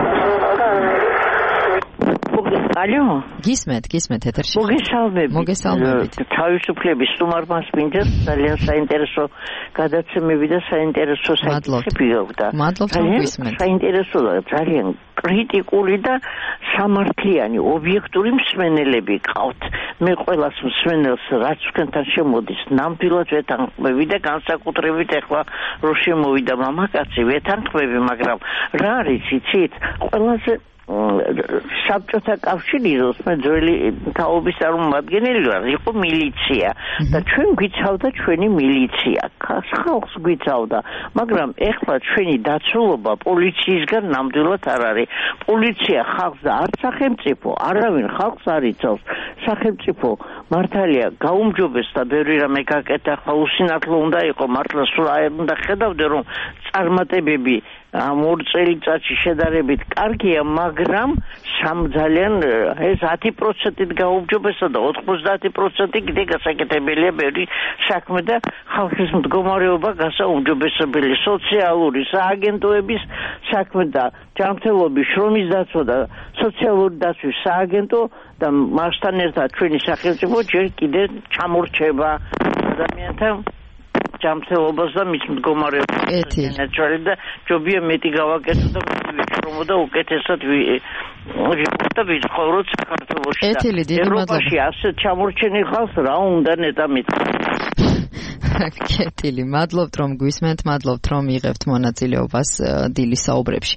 ალო? გისმენთ, გისმენთ ეთერში. მოგესალმებით. მოგესალმებით. თავისუფლების სტუმარს მინდა ძალიან საინტერესო გადაცემები და საინტერესო საკითხები გქონდა. მადლობთ, რომ გისმენთ. საინტერესო და ძალიან კრიტიკული და სამართლიანი ობიექტური მსმენელები გყავთ. მე ყველას მსმენელს რაც თქვენთან შემოდის, ნამდვილად ვეთანხმები და განსაკუთრებით ახლა რო შემოვიდა მამაკაცი ვეთანხმები, მაგრამ რა არის იცით? ყველაზე საბჭოთა კავშირის მე ძველი თაობის წარმომადგენელი ვარ, იყო მილიცია და ჩვენ გვიცავდა ჩვენი მილიცია, ხალხს გვიცავდა, მაგრამ ეხლა ჩვენი დაცულობა პოლიციისგან ნამდვილად არ არის. პოლიცია ხალხს და არ სახელმწიფო, არავინ ხალხს არ იცავს. სახელმწიფო მართალია გაუმჯობესდა ბევრი რამე გაკეთა, ხა უსინათლო უნდა იყო, მართლა სულ არ უნდა ხედავდე რომ წარმატებები ამ ორ წელიწადში შედარებით კარგია, მაგრამ სამ ძალიან ეს ათი პროცენტით გაუმჯობესდა და ოთხმოცდაათი პროცენტი კიდე გასაკეთებელია ბევრი საქმე და ხალხის მდგომარეობა გასაუმჯობესებელი. სოციალური სააგენტოების საქმე და ჯანმრთელობის შრომის დაცვა და სოციალური დაცვის სააგენტო და მასთან ერთად ჩვენი სახელმწიფო ჯერ კიდე ჩამორჩება ადამიანთა ჯანმრთელობას და მის მდგომარეობას და ჯობია მეტი გავაკეთო და მეტი ვიქრომო და უკეთესად და ვიცხოვროთ საქართველოში და ევროპაში ასე ჩამორჩენილ ხალხს რა უნდა ნეტა მით კეთილი, მადლობთ რომ გვისმენთ, მადლობთ რომ იღებთ მონაწილეობას დილის საუბრებში.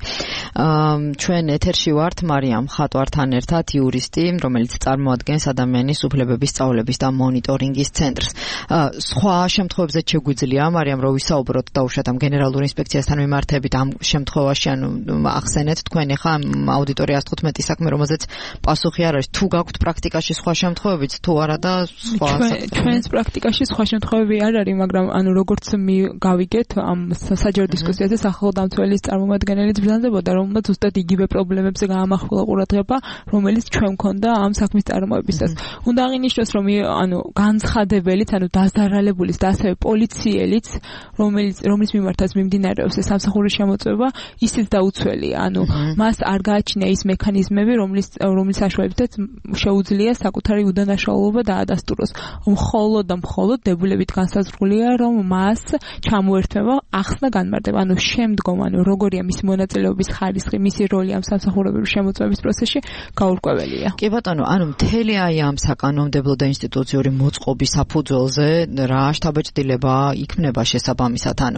ჩვენ ეთერში ვართ მარიამ ხატვართან ერთად, იურისტი, რომელიც წარმოადგენს ადამიანის უფლებების სწავლების და მონიტორინგის ცენტრს. სხვა შემთხვევებზე შეგვიძლია მარიამ რომ ვისაუბროთ დაუშვათ ამ გენერალურ ინსპექციასთან მიმართებით ამ შემთხვევაში, ანუ ახსენეთ თქვენ ახლა აუდიტორია ას თხუთმეტი საქმე, რომელზეც პასუხი არ არის, თუ გაქვთ პრაქტიკაში სხვა შემთხვევებიც თუ არა და სხვა ჩვენს პრაქტიკაში სხვა შემთხვევები არ არის, მაგრამ ანუ როგორც გავიგეთ ამ საჯარო დისკუსიაზე სახელო დამცველის წარმომადგენელიც ბრძანდებოდა, რომელმაც ზუსტად იგივე პრობლემებზე გაამახვილა ყურადღება, რომელიც ჩვენ მქონდა ამ საქმის წარმოებისას. უნდა აღინიშნოს, რომ ანუ განცხადებელიც, ანუ დასდარალებულის და ასევე პოლიციელიც, რომელიც რომლის მიმართაც მიმდინარეობს ეს სამსახურის შემოწმება, ისიც დაუცველია. ანუ მას არ გააჩნია ის მექანიზმები, რომლის რომლის საშუალებითაც შეუძლია საკუთარი უდანაშაულობა დაადასტუროს. მხოლოდ და მხოლოდ დებულებით განსაზღვრულია, რომ მას ჩამოერთვება ახსნა განმარტება. ანუ შემდგომ, ანუ როგორია მისი მონაწილეობის ხარისხი, მისი როლი ამ სამსახურების შემოწმების პროცესში გაურკვეველია. კი ბატონო, ანუ მთელი აი ამ საკანონმდებლო და ინსტიტუციური მოწყობის საფუძველზე რა შთაბეჭდილება იქმნება შესაბამისად, ანუ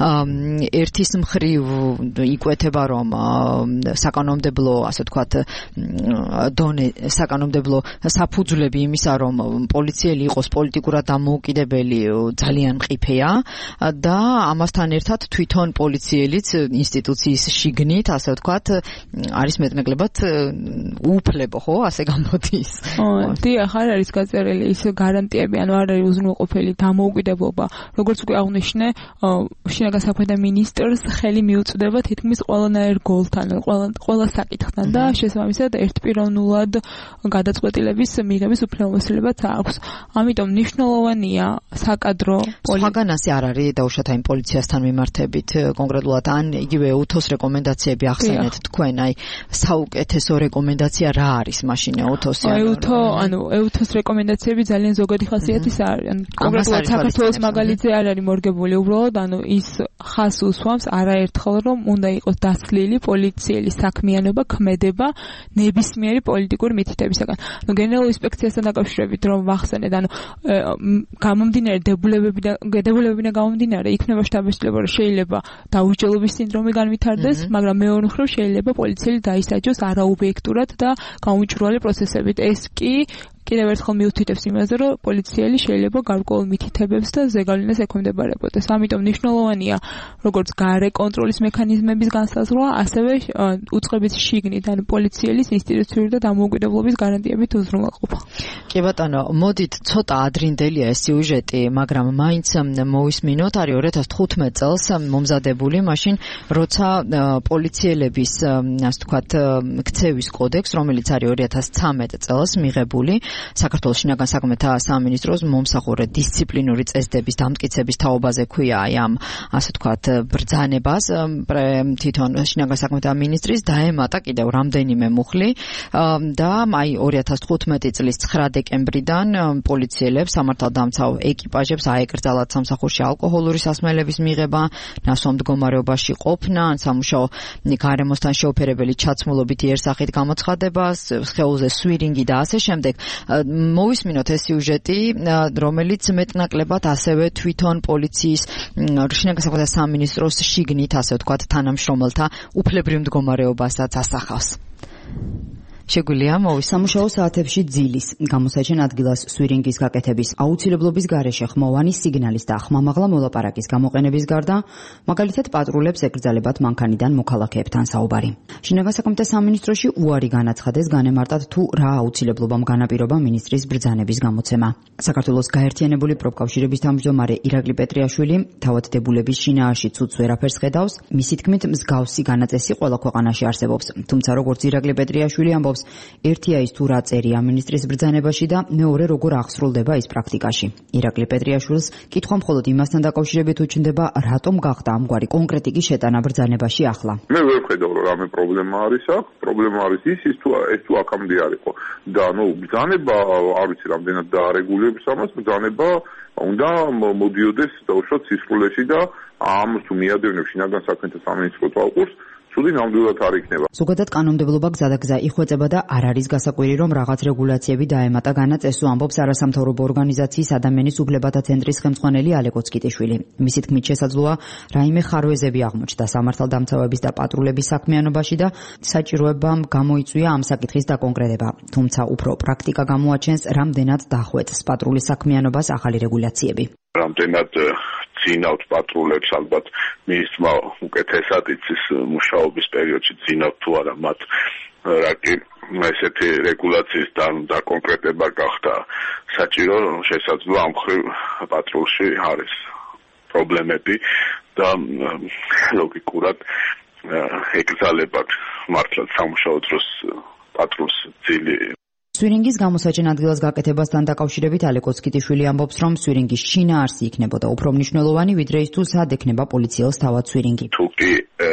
ერთის მხრივ იკვეთება, რომ საკანონმდებლო, ასე ვთქვათ, დონე საკანონმდებლო საფუძვლები იმისა, რომ პოლიციელი იყოს პოლიტიკურად დამოუკიდებელი, ძალიან მყიფეა და ამასთან ერთად თვითონ პოლიციელიც ინსტიტუციის შიგნით, ასე ვთქვათ, არის მეტნაკლებად უუფლებო, ხო, ასე გამოდის. დიახ, არ არის გაწერილი ის გარანტიები, ანუ არ არის უზრუნველყოფილი დამოუკიდებლობა. როგორც უკვე აღნიშნე, შინაგან საქმეთა მინისტრს ხელი მიუწვდება თითქმის ყველანაირ გოლთან, ყველა ყველა საკითხთან და შესაბამისად ერთპიროვნულად გადაწყვეტილების მიღების უფლებამოსილებაც აქვს. ამიტომ მნიშვნელოვანია საკადრო სხვაგან ასე არ არის დაუშვათ აი პოლიციასთან მიმართებით კონკრეტულად ან იგივე უთოს რეკომენდაციები ახსენეთ თქვენ, აი საუკეთესო რეკომენდაცია რა არის მაშინ უთოსი? აი უთო, ანუ უთოს რეკომენდაციები ძალიან ზოგადი ხასიათის არის. ანუ კონკრეტულად საქართველოს მაგალითზე არ არის მორგებული უბრალოდ, ანუ ის ხას უსვამს არაერთხელ რომ უნდა იყოს დასლილი პოლიციელი საქმიანობა, ქმედება ნებისმიერი პოლიტიკური მითითებისაგან. ნუ გენერალურ ინსპექციასთან დაკავშირებით რომ ვახსენეთ, ანუ გამომდინარე დებულებებიდან დებულებებიდან გამომდინარე იქნება შთაბეჭდილება, რომ შეიძლება დაუსჯელობის სინდრომი განვითარდეს, მაგრამ მეორე მხრივ შეიძლება პოლიციელი დაისაჯოს არაობიექტურად და გაუმჭრველი პროცესებით. ეს კი კიდევ ერთხელ მიუთითებს იმაზე, რომ პოლიციელი შეიძლება გარკვეულ მითითებებს და ზეგავლენას ექვემდებარებოდეს. ამიტომ მნიშვნელოვანია როგორც გარე კონტროლის მექანიზმების განსაზღვრა, ასევე უწყების შიგნით, ანუ პოლიცielis ინსტიტუციური და დამოუკიდებლობის გარანტიებით უზრუნველყოფა. კი ბატონო, მოდით ცოტა ადრინდელია ეს სიუჟეტი, მაგრამ მაინც მოვისმინოთ, არის ორი ათას თხუთმეტ წელს მომზადებული, მაშინ როცა პოლიციელების, ასე ვთქვათ, ქცევის კოდექს, რომელიც არის ორი ათას ცხრამეტ წელს მიღებული, საქართველოს შინაგან საქმეთა სამინისტროს მომსახურე დისციპლინური წესდების დამტკიცების თაობაზე ქვია აი ამ, ასე ვთქვათ, ბრძანებას თვითონ შინაგან საქმეთა მინისტრის დაემატა კიდევ რამდენიმე მუხლი და აი ორი ათას თხუთმეტი წლის ცხრა დეკემბრიდან პოლიციელებს სამართალდამცავ ეკიპაჟებს აეკრძალათ სამსახურში ალკოჰოლური სასმელების მიღება, ნასვამ მდგომარეობაში ყოფნა, ან სამუშაო გარემოსთან შეუფერებელი ჩაცმულობით იერსახით გამოცხადება, სხეულზე სვირინგი და ასე შემდეგ. მოვისმინოთ ეს სიუჟეტი, რომელიც მეტნაკლებად ასევე თვითონ პოლიციის შინაგან საქმეთა სამინისტროს შიგნით, ასე ვთქვათ, თანამშრომელთა უფლებრივ მდგომარეობასაც ასახავს. შეგვიძლია მოვისმინოთ სამუშაო საათებში ძილის, გამოსაჩენ ადგილას სვირინგის გაკეთების, აუცილებლობის გარეშე ხმოვანი სიგნალის და ხმამაღლა მოლაპარაკის გამოყენების გარდა, მაგალითად პატრულებს ეკრძალებათ მანქანიდან მოქალაქეებთან საუბარი. შინაგან საქმეთა სამინისტროში უარი განაცხადეს განემარტად თუ რა აუცილებლობამ განაპირობა მინისტრის ბრძანების გამოცემა. საქართველოს გაერთიანებული პროფკავშირების თავმჯდომარე ირაკლი პეტრიაშვილი თავად დებულების შინაარში ცუდს ვერაფერს ხედავს, მისი თქმით მსგავსი განაწესი ყველა ქვეყანაში არსებობს. თუმცა როგორც ირაკლი პეტრიაშვილი ამბობს, ერთია ის თუ რა წერია მინისტრის ბრძანებაში და მეორე როგორ აღსრულდება ის პრაქტიკაში. ირაკლი პეტრიაშვილს კითხვა მხოლოდ იმასთან დაკავშირებით უჩნდება, რატომ გახდა ამგვარი კონკრეტიკი შეტანა ბრძანებაში ახლა. მე ვერ ხედავ რომ რამე პრობლემა არის აქ, პრობლემა არის ის, ის თუ ეს თუ აქამდე არისო. და ნუ ბრძანება არ ვიცი რამდენად დაარეგულებს ამას, ბრძანება უნდა მოდიოდეს დაუშვათ სისხლში და ამ თუ მიადევნებს შინაგან საქმეთა სამინისტრო თვალყურს, ცუდი ნამდვილად არ იქნება. ზოგადად კანონმდებლობა გზადაგზა იხვეწება და არ არის გასაკვირი, რომ რაღაც რეგულაციები დაემატა განაწესო, ამბობს არასამთავრობო ორგანიზაციის ადამიანის უფლებათა ცენტრის ხელმძღვანელი ალეკო ცკიტიშვილი. მისი თქმით, შესაძლოა რაიმე ხარვეზები აღმოჩნდა სამართალდამცავების და პატრულების საქმიანობაში და საჭიროებამ გამოიწვია ამ საკითხის დაკონკრეტება. თუმცა უფრო პრაქტიკა გამოაჩენს, რამდენად დახვეწს პატრულის საქმიანობას ახალი რეგულაციები. რამდენად ძინავთ პატრულებს, ალბათ მინისტრმა უკეთესად იცის მუშაობის პერიოდში ძინავთ თუ არა მათ, რა კი ესეთი რეგულაციის დაკონკრეტება გახდა საჭირო, შესაძლოა ამ მხრივ პატრულში არის პრობლემები და ლოგიკურად ეკრძალებათ მართლაც სამუშაო დროს პატრულს ძილი. სვირინგის გამოსაჭენ ადგილას გაკეთებასთან დაკავშირებით ალეკო ცკიტიშვილი ამბობს, რომ სვირინგის შინაარსი იქნებოდა უფრო მნიშვნელოვანი, ვიდრე ის თუ სად ექნება პოლიციელს თავად სვირინგი. თუ კი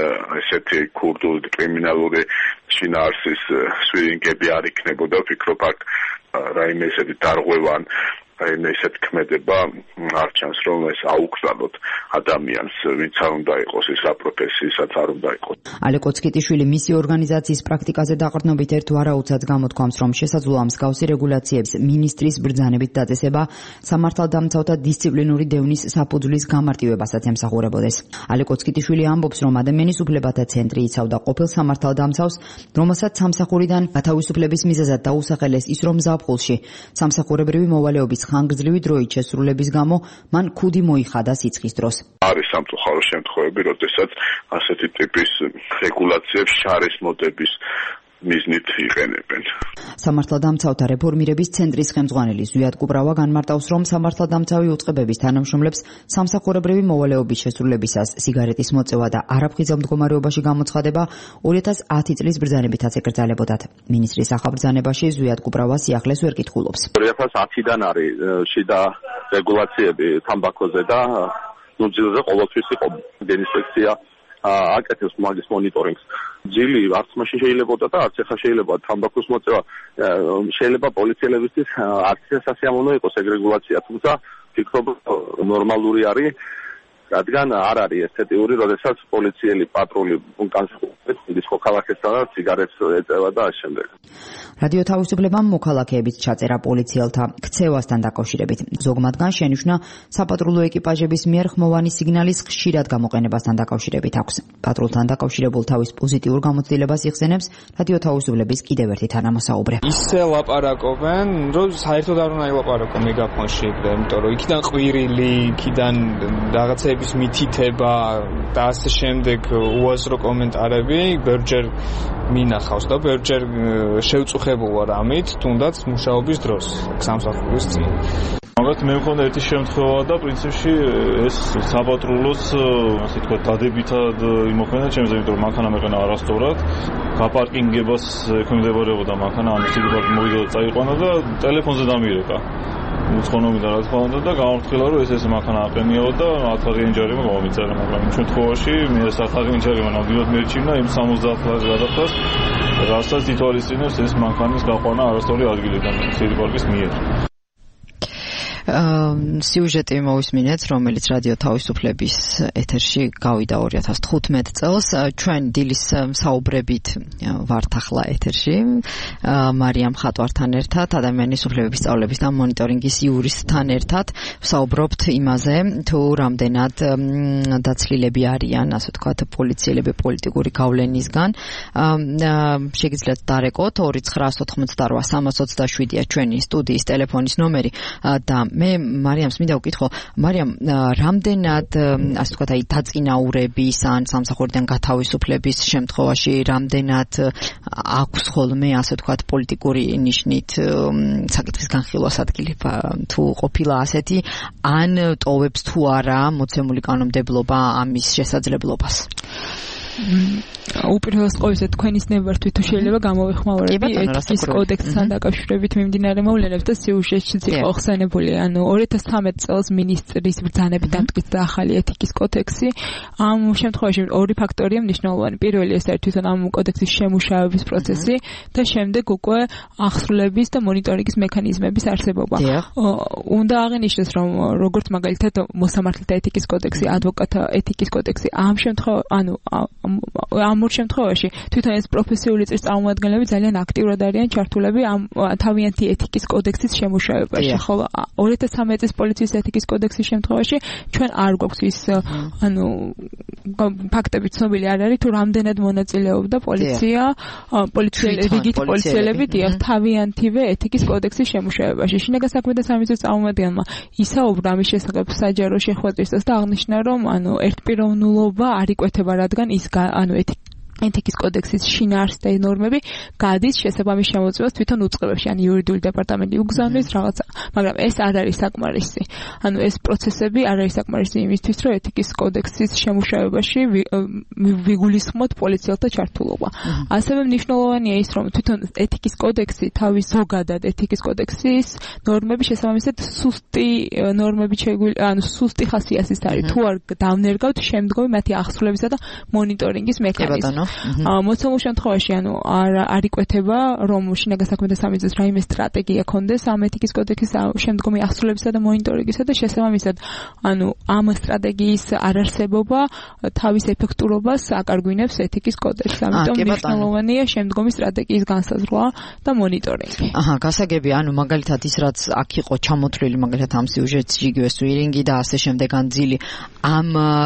ესეთი ქურდული კრიმინალური შინაარსის სვირინგები არ იქნებოდა, ვფიქრობ, აქ რაიმე ესეთი დარღვევან რაიმე ესეთი ქმედება არ ჩანს, რომ ეს აუგზავნოთ ადამიანს, ვინც არ უნდა იყოს, ის რა პროფესიისაც არ უნდა იყოს. ალეკო ცკიტიშვილი მისი ორგანიზაციის პრაქტიკაზე დაყრდნობით ერთ ვარაუდსაც გამოთქვამს, რომ შესაძლოა მსგავსი რეგულაციებს მინისტრის ბრძანებით დაწესება სამართალდამცავთა დისციპლინური დევნის საფუძვლის გამარტივებასაც ემსახურებოდეს. ალეკო ცკიტიშვილი ამბობს, რომ ადამიანის უფლებათა ცენტრი იცავდა ყოფილ სამართალდამცავს, რომელსაც სამსახურიდან გათავისუფლების მიზეზად დაუსახელეს ის, რომ ზაფხულში სამსახურებრივი მოვალეობის ხანგრძლივი დროით შესრულების გამო მან ქუდი მოიხადა სიცხის დროს. არის სამწუხარო შემთხვევები, როდესაც ასეთი ტიპის რეგულაციებს შარის მოდების მიზნით იყენებენ. სამართალდამცავთა რეფორმირების ცენტრის ხელმძღვანელი ზვიად კუპრავა განმარტავს, რომ სამართალდამცავი უწყებების თანამშრომლებს სამსახურებრივი მოვალეობის შესრულებისას სიგარეტის მოწევა და არაფხიზელ მდგომარეობაში გამოცხადება ორი ათას ათი წლის ბრძანებითაც ეკრძალებოდათ. მინისტრის ახალბრძანებაში ზვიად კუპრავა სიახლეს ვერ კითხულობს. ორი ათას ათიდან არის შიდა რეგულაციები თამბაქოზე და ნუძილზე ყოველთვის იყო ინსპექცია აკეთებს მაგის მონიტორინგს. ძილი არც მაშინ შეიძლება და არც ახლა შეიძლება თამბაქოს მოწევა შეიძლება პოლიციელებისთვის არც სასიამოვნო იყოს ეგ რეგულაცია, თუმცა ფიქრობ ნორმალური არის, რადგან არ არის ესთეტიური, როდესაც პოლიციელი პატრული განსხვავებით დისკო ქალაქებსა და სიგარეტს ეწევა და ამ შემდეგ. რადიო თავისუფლებამ მოქალაქეებით ჩაწერა პოლიციელთა ქცევასთან დაკავშირებით. ზოგ მათგან შენიშვნა საპატრულო ეკიპაჟების მიერ ხმოვანი სიგნალის ხშირად გამოყენებასთან დაკავშირებით აქვს. პატრულთან დაკავშირებულ თავის პოზიტიურ გამოცდილებას იხსენებს რადიო თავისუფლების კიდევ ერთი თანამოსაუბრე. ისე ლაპარაკობენ, რომ საერთოდ არ უნდა ილაპარაკო მეგაფონში, იმიტომ რომ იქიდან ყვირილი, იქიდან რაღაცების მითითება და ასე შემდეგ უაზრო კომენტარები ბევრჯერ მინახავს და ბევრჯერ შევწუხებულ ვარ ამით, თუნდაც მუშაობის დროს სამსახურის წინ. მაგათ მე მქონდა ერთი შემთხვევა და პრინციპში ეს საპატრულოს ასე თქვა დადებითად იმოქმედა ჩემზე, იმიტომ რომ მანქანა მეყენა არასწორად, გაპარკინგებას ექვემდებარებოდა მანქანა, ამის სიგნალი მოვიდა და წაიყვანა და ტელეფონზე დამირეკა. უცხონობიდან რა თქმა უნდა და გამორთქილა რომ ეს ეს მანქანა აყენიაო და ათაღიანი ჯარიმა გამომიწერა, მაგრამ იმ შემთხვევაში მე ეს ათაღიანი ჯარიმა ნამდვილად მერჩივნა იმ სამოცდაათ ლარს გადახდას, რასაც ითვალისწინებს ეს მანქანის გაყვანა არასწორი ადგილიდან ცივი პარკის მიერ. სიუჟეტი მოვისმინეთ, რომელიც რადიო თავისუფლების ეთერში გავიდა ორი ათას თხუთმეტ წელს. ჩვენ დილის საუბრებით ვართ ახლა ეთერში მარიამ ხატვართან ერთად, ადამიანის უფლებების სწავლების და მონიტორინგის იურისტთან ერთად ვსაუბრობთ იმაზე, თუ რამდენად დაცლილები არიან, ასე ვთქვათ, პოლიციელები პოლიტიკური გავლენისგან. შეგიძლიათ დარეკოთ ორი ცხრა ოთხმოცდარვა სამას ოცდაშვიდია ჩვენი სტუდიის ტელეფონის ნომერი და მე მარიამს მინდა ვკითხო, მარიამ, რამდენად ასე ვთქვათ, აი დაწინაურების ან სამსახურიდან გათავისუფლების შემთხვევაში რამდენად აქვს ხოლმე ასე ვთქვათ პოლიტიკური ნიშნით საკითხის განხილვას ადგილი თუ ყოფილა ასეთი, ან ტოვებს თუ არა მოცემული კანონმდებლობა ამის შესაძლებლობას? უპირველეს ყოვლისა თქვენის ნებართვით თუ შეიძლება გამოვეხმაურები ეთიკის კოდექსთან დაკავშირებით მიმდინარე მოვლენებს და სიუჟეტშიც იყო ხსენებული, ანუ ორი ათას თერთმეტ წელს მინისტრის ბრძანებით დამტკიცდა ახალი ეთიკის კოდექსი. ამ შემთხვევაში ორი ფაქტორია მნიშვნელოვანი. პირველი ეს არის თვითონ ამ კოდექსის შემუშავების პროცესი და შემდეგ უკვე აღსრულების და მონიტორინგის მექანიზმების არსებობა. უნდა აღინიშნოს, რომ როგორც მაგალითად მოსამართლეთა ეთიკის კოდექსი, ადვოკატთა ეთიკის კოდექსი ამ შემთხვევაში, ანუ ამ ორ შემთხვევაში თვითონ ეს პროფესიული წრის წარმომადგენლები ძალიან აქტიურად არიან ჩართულები ამ თავიანთი ეთიკის კოდექსის შემუშავებაში. ხოლო ორი ათას ცხრამეტი წლის პოლიციის ეთიკის კოდექსის შემთხვევაში ჩვენ არ გვაქვს ის ანუ ფაქტები ცნობილი არ არის თუ რამდენად მონაწილეობდა პოლიცია პოლიციელი რიგით პოლიციელები დიახ თავიანთივე ეთიკის კოდექსის შემუშავებაში. შინაგან საქმეთა სამინისტროს წარმომადგენელმა ისაუბრა ამის შესახებ საჯარო შეხვედრისას და აღნიშნა რომ ანუ ერთპიროვნულობა არ იკვეთება რადგან ის ანუ ეთიკის კოდექსის შინაარსი ნორმები გადის შესაბამის შემოწმებას თვითონ უწყებებში, ან იურიდიული დეპარტამენტი უგზავნის რაღაცა, მაგრამ ეს არ არის საკმარისი. ანუ ეს პროცესები არ არის საკმარისი იმისთვის, რომ ეთიკის კოდექსის შემუშავებაში ვიგულისხმოთ პოლიციელთა ჩართულობა. ასევე მნიშვნელოვანია ის, რომ თვითონ ეთიკის კოდექსი თავის ზოგადად ეთიკის კოდექსის ნორმები შესაბამისად სუსტი ნორმები შეგვიძლია, ანუ სუსტი ხასიათის არის. თუ არ დავნერგავთ შემდგომი მათი აღსრულებისა და მონიტორინგის მექანიზმი. მოცემულ შემთხვევაში ანუ არ არ იკვეთება რომ შინაგან საქმეთა სამინისტროს რაიმე სტრატეგია ქონდეს ამ ეთიკის კოდექსის შემდგომი აღსრულებისა და მონიტორინგისა და შესაბამისად ანუ ამ სტრატეგიის არარსებობა თავის ეფექტურობას აკარგვინებს ეთიკის კოდექსს. ამიტომ მნიშვნელოვანია შემდგომი სტრატეგიის განსაზღვრა და მონიტორინგი. აჰა, გასაგებია, ანუ მაგალითად ის რაც აქ იყო ჩამოთვლილი მაგალითად ამ სიუჟეტში იგივე სვირინგი და ასე შემდეგ ანძილი ამ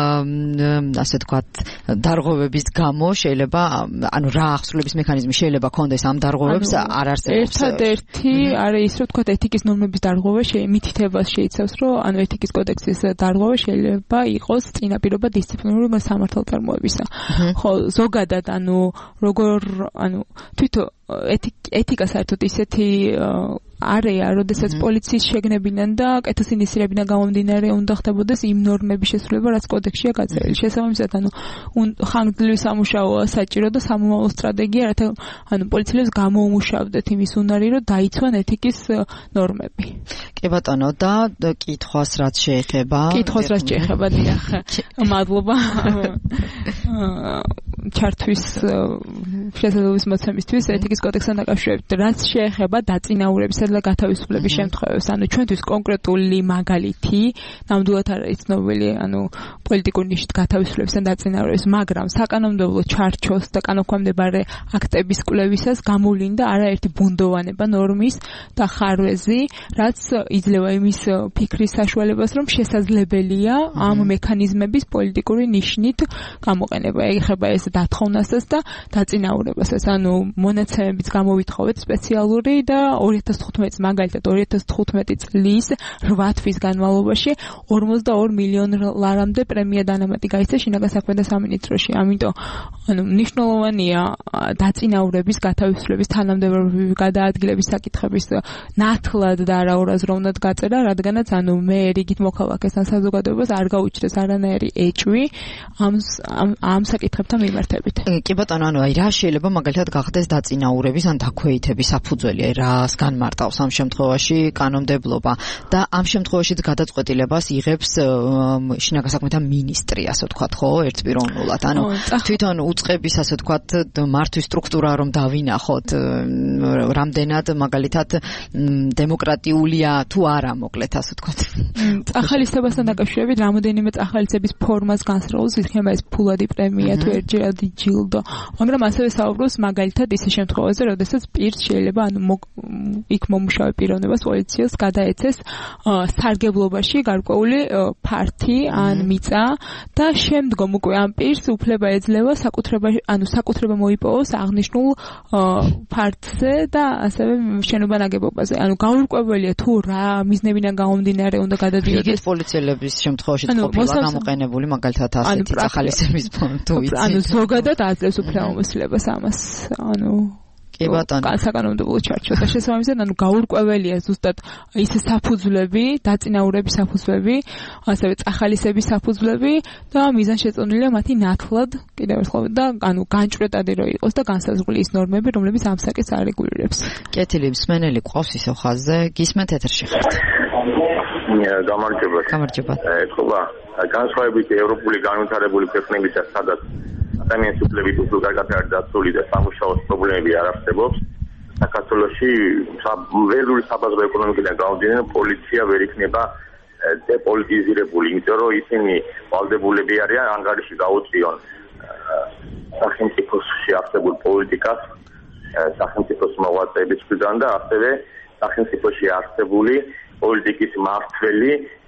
ასე თქვათ დარღვევების გამო შეიძლება ანუ რა აღსრულების მექანიზმი შეიძლება კონდეს ამ დარღვევებს არ არსებობს. ერთადერთი არის ის რომ თქვათ ეთიკის ნორმების დარღვევა მითითებას შეიცავს რომ ანუ ეთიკის კოდექსის დარღვევა შეიძლება იყოს წინაპირობა დისციპლინური სამართალდამოებისა. ხო ზოგადად ანუ როგორ ანუ თვითონ ეთიკა საერთოდ ისეთი არეა, როდესაც პოლიციის შეგნებიდან და კეთილსინდისრებიდან გამომდინარე უნდა ხდებოდეს იმ ნორმების შესრულება, რაც კოდექსშია გაწერილი. შესაბამისად, ანუ ხანგრძლივი სამუშაოა საჭირო და სამომავლო სტრატეგია, რათა ანუ პოლიციელებს გამოუმუშავდეთ იმის უნარი, რომ დაიცვან ეთიკის ნორმები. კი ბატონო, და კითხვას რაც შეეხება. კითხვას რაც შეეხება, დიახ. მადლობა. ჩართვის შესაძლებლობის მოცემისთვის ეთიკის კოდექსთან დაკავშირებით, რაც შეეხება დაწინაურებისა და გათავისუფლების შემთხვევებს. ანუ ჩვენთვის კონკრეტული მაგალითი ნამდვილად არ არის ცნობილი, ანუ პოლიტიკური ნიშნით გათავისუფლებისა და დაწინაურების, მაგრამ საკანონმდებლო ჩარჩოს და კანონქვემდებარე აქტების კვლევისას გამოვლინდა არაერთი ბუნდოვანება ნორმის და ხარვეზი, რაც იძლევა იმის ფიქრის საშუალებას, რომ შესაძლებელია ამ მექანიზმების პოლიტიკური ნიშნით გამოყენება. ეხება ეს დათხოვნასაც და დაწინაურებასაც. ანუ მონაცემებიც გამოვითხოვეთ სპეციალური და ორი ათას თხუთმეტი მაგალითად ორი ათას თხუთმეტი წლის რვა თვის განმავლობაში ორმოცდაორი მილიონი ლარამდე პრემია დანამატი გაიქცა შინაგან საქმეთა სამინისტროში. ამიტომ ანუ მნიშვნელოვანია დაწინაურების გათავისუფლების თანამდებობრივი გადაადგილების საკითხების ნათლად და არაურაზროვნად გაწერა, რადგანაც ანუ მე რიგით მოქალაქეს ან საზოგადოებას არ გაუჩნდეს არანაირი ეჭვი ამ ამ საკითხებთან მიმართებით. კი ბატონო, ანუ აი რა შეიძლება მაგალითად გახდეს დაწინაურების ან დაქვეითების საფუძველი, აი რას განმარტავს ამ შემთხვევაში კანონმდებლობა და ამ შემთხვევაშიც გადაწყვეტილებას იღებს შინაგან საქმეთა მინისტრი, ასე ვთქვათ, ხო, ერთპიროვნულად. ანუ თვითონ უწყების, ასე ვთქვათ, მართვის სტრუქტურა რომ დავინახოთ, რამდენად მაგალითად დემოკრატიულია თუ არა, მოკლედ, ასე ვთქვათ. წახალისებასთან დაკავშირებით რამოდენიმე წახალისების ფორმას განსროლს იქნება ეს ფულადი პრემია თუ ერთჯერადი ჯილდო, მაგრამ ასევე საუბრობს მაგალითად ისე შემთხვევაზე, როდესაც პირს შეიძლება ანუ იქ მომუშავე პიროვნებას პოლიციას გადაეცეს სარგებლობაში გარკვეული ფართი ან მიწა და შემდგომ უკვე ამ პირს უფლება ეძლევა საკუთრებაში, ანუ საკუთრება მოიპოვოს აღნიშნულ ფართზე და ასევე შენობა ნაგებობაზე. ანუ გაურკვეველია თუ რა მიზნებიდან გამომდინარე უნდა გადადიოდეს პოლიციელების შემთხვევაში ყოფილა გამოყენებული მაგალითად ასეთი წახალისების თუ იცი. ანუ ზოგადად აძლევს უფლებამოსილებას ამას. ანუ კი ბატონო. საკანონმდებლო ჩარჩო და შესაბამისად ანუ გაურკვეველია ზუსტად ისე საფუძვლები, დაწინაურების საფუძვლები, ასევე წახალისების საფუძვლები და მიზანშეწონილია მათი ნათლად კიდევ ერთხელ და ანუ განჭვრეტადი რო იყოს და განსაზღვრული ის ნორმები, რომლებიც ამ საკითხს არეგულირებს. კეთილი, მსმენელი ყავს ისე ხაზზე, გისმენთ ეთერში ხართ. გამარჯობა. გამარჯობა. ეთქობა, განსხვავებით ევროპული განვითარებული ქვეყნებისა, სადაც ადამიანის უფლებები უფრო კარგად არის დაცული და სამუშაოს პრობლემები არ არსებობს. საქართველოში ველური საბაზრო ეკონომიკიდან გამომდინარე, პოლიცია ვერ იქნება დეპოლიტიზირებული, იმიტომ რომ ისინი ვალდებულები არიან ანგარიში გაუწიონ სახელმწიფოში არსებულ პოლიტიკას, სახელმწიფოს მოღვაწეების მხრიდან და ასევე სახელმწიფოში არსებული პოლიტიკის მმართველი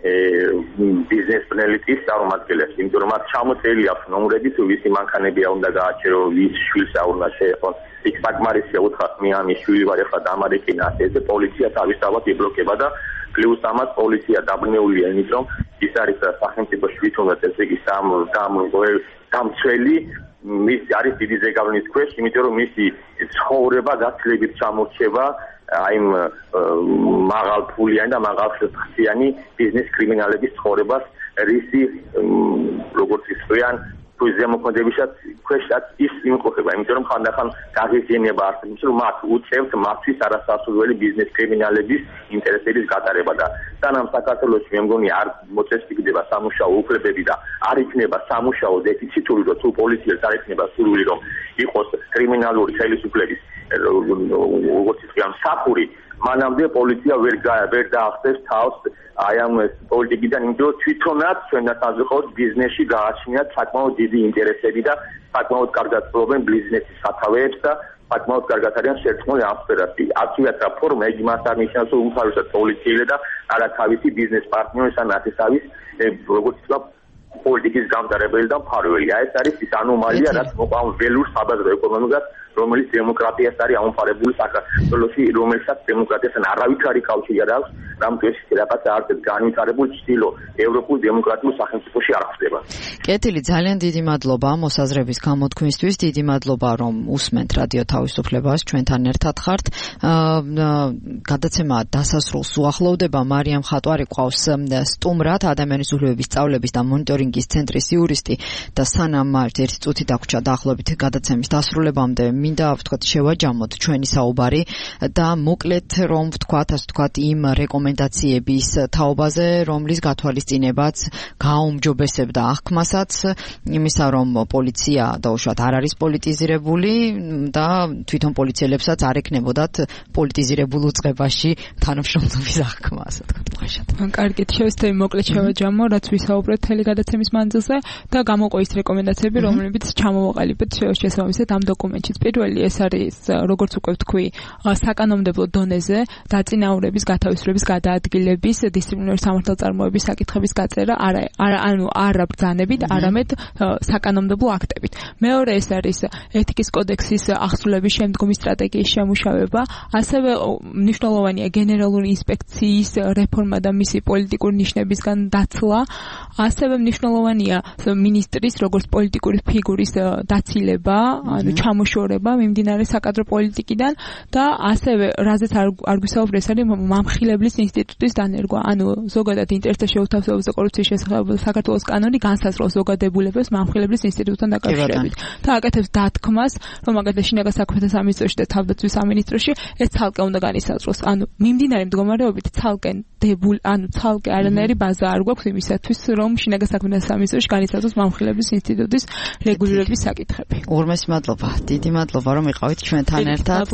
ბიზნესმენების წარმომადგენლებს, იმიტომ რომ მათ ჩამოწერილი აქვს ნომრები, თუ ვისი მანქანებია უნდა გააჩერო, ვის შვილს აუნა შეეხო. იქ საკმარისია უთხრა მე ამის შვილი ვარ ახლა დამარეკინა ასე ესე პოლიცია თავისთავად იბლოკება და პლუს ამას პოლიცია დაბნეულია იმით რომ ის არის სახელმწიფოს თვითონაც ესე იგი სამ დამცველი მის არის დიდი ზეგავლენის ქვეშ, იმიტომ რომ მისი ცხოვრება გაცილებით ჩამორჩება აი მაღალ ფულიანი და მაღალ ხსიანი ბიზნეს კრიმინალების ცხოვრებას რისი როგორც ისწრიან თუ ზემოქმედებისაც ქვეშაც ის იმყოფება, იმიტომ რომ ხანდახან გაღიზიანება არსებობს, რომ მათ უწევთ მათთვის არასასურველი ბიზნეს კრიმინალების ინტერესების გატარება და სანამ საქართველოში მე მგონი არ მოწესრიგდება სამუშაო უფლებები და არ იქნება სამუშაო დეფიციტური, რომ თუ პოლიციას არ იქნება სურვილი, რომ იყოს კრიმინალური ხელისუფლების როგორც ისწრიან საფური, მანამდე პოლიცია ვერ ვერ დაახდებს თავს აი ამ პოლიტიკიდან, იმიტომ რომ თვითონაც ჩვენ საზღვაო ბიზნესში გააჩნიათ საკმაოდ დიდი ინტერესები და საკმაოდ კარგად ფლობენ ბიზნესის სათავეებს და საკმაოდ კარგად არიან შერწყმული ამ სფეროში. აბსოლუტურად ფორმა იგი მას არ ნიშნავს, რომ უმთავრესად პოლიციელი და არა თავისი ბიზნეს პარტნიორის ან ათესავის როგორც ისწრა პოლიტიკის გამტარებელი და მფარველი. აი ეს არის ის ანომალია, რაც მოყავს ველურ საბაზრო ეკონომიკას, რომელიც დემოკრატიას არის ამოფარებული საქართველოში, რომელსაც დემოკრატიასთან არავითარი კავშირი არ აქვს, რამტვეში რაღაც არც განვითარებულ ჩtildeო ევროპულ დემოკრატიულ სახელმწიფოში არ ხდება. კეთილი, ძალიან დიდი მადლობა მოსაზრების გამოთქმისთვის, დიდი მადლობა რომ უსმენთ რადიო თავისუფლებას, ჩვენთან ერთად ხართ. გადაცემა დასასრულს უახლოვდება. მარიამ ხატვარი ყავს სტუმრად, ადამიანის უფლებების სწავლების და მონიტორინგის ცენტრის იურისტი და სანამ ერთი წუთი დაგვრჩა დაახლოებით გადაცემის დასრულებამდე მინდა ვთქვათ შევაჯამოთ ჩვენი საუბარი და მოკლედ რომ ვთქვათ ასე ვთქვათ იმ რეკომენდაციების თაობაზე, რომლის გათვალისწინებაც გააუმჯობესებდა აღქმასაც იმისა, რომ პოლიცია დაუშვათ არ არის პოლიტიზირებული და თვითონ პოლიციელებსაც არ ეკნებოდათ პოლიტიზირებულ უწყებაში თანამშრომლობის აღქმა, ასე ვთქვათ, მაშად. კარგით, შევსწრები მოკლედ შევაჯამო, რაც ვისაუბრეთ თელი გადაცემის მანძილზე და გამოყო ის რეკომენდაციები, რომლებიც ჩამოვაყალიბეთ შესაბამისად ამ დოკუმენტში. პირველი ეს არის, როგორც უკვე ვთქვი, საკანონმდებლო დონეზე დაწინაურების გათავისუფლების გადაადგილების დისციპლინური სამართალწარმოების საკითხების გაწერა, არა არა ანუ არა ბრძანებით, არამედ საკანონმდებლო აქტებით. მეორე ეს არის ეთიკის კოდექსის აღსრულების შემდგომი სტრატეგიის შემუშავება, ასევე მნიშვნელოვანია გენერალური ინსპექციის რეფორმა და მისი პოლიტიკური ნიშნებისგან დაცლა, ასევე მნიშვნელოვანია მინისტრის როგორც პოლიტიკური ფიგურის დაცილება, ანუ ჩამოშორება მიმდინარე საკადრო პოლიტიკიდან და ასევე რაზეც არ გვისაუბრე ეს არის მამხილებლის ინსტიტუტის დანერგვა. ანუ ზოგადად ინტერესთა შეუთავსებობის და კორუფციის შესახებ საქართველოს კანონი განსაზღვრავს ზოგადებულებებს მამხილებლის ინსტიტუტთან დაკავშირებით და აკეთებს დათქმას, რომ მაგალითად შინაგან საქმეთა სამინისტროში და თავდაცვის სამინისტროში ეს ცალკე უნდა განისაზღვროს. ანუ მიმდინარე მდგომარეობით ცალკე დებულ, ანუ ცალკე არანაირი ბაზა არ გვაქვს იმისათვის, რომ შინაგან საქმეთა სამინისტროში განისაზღვროს მამხილების ინსტიტუტის რეგულირების საკითხები. ორმეს მადლობა. დიდი მადლობა რომ იყავით ჩვენთან ერთად.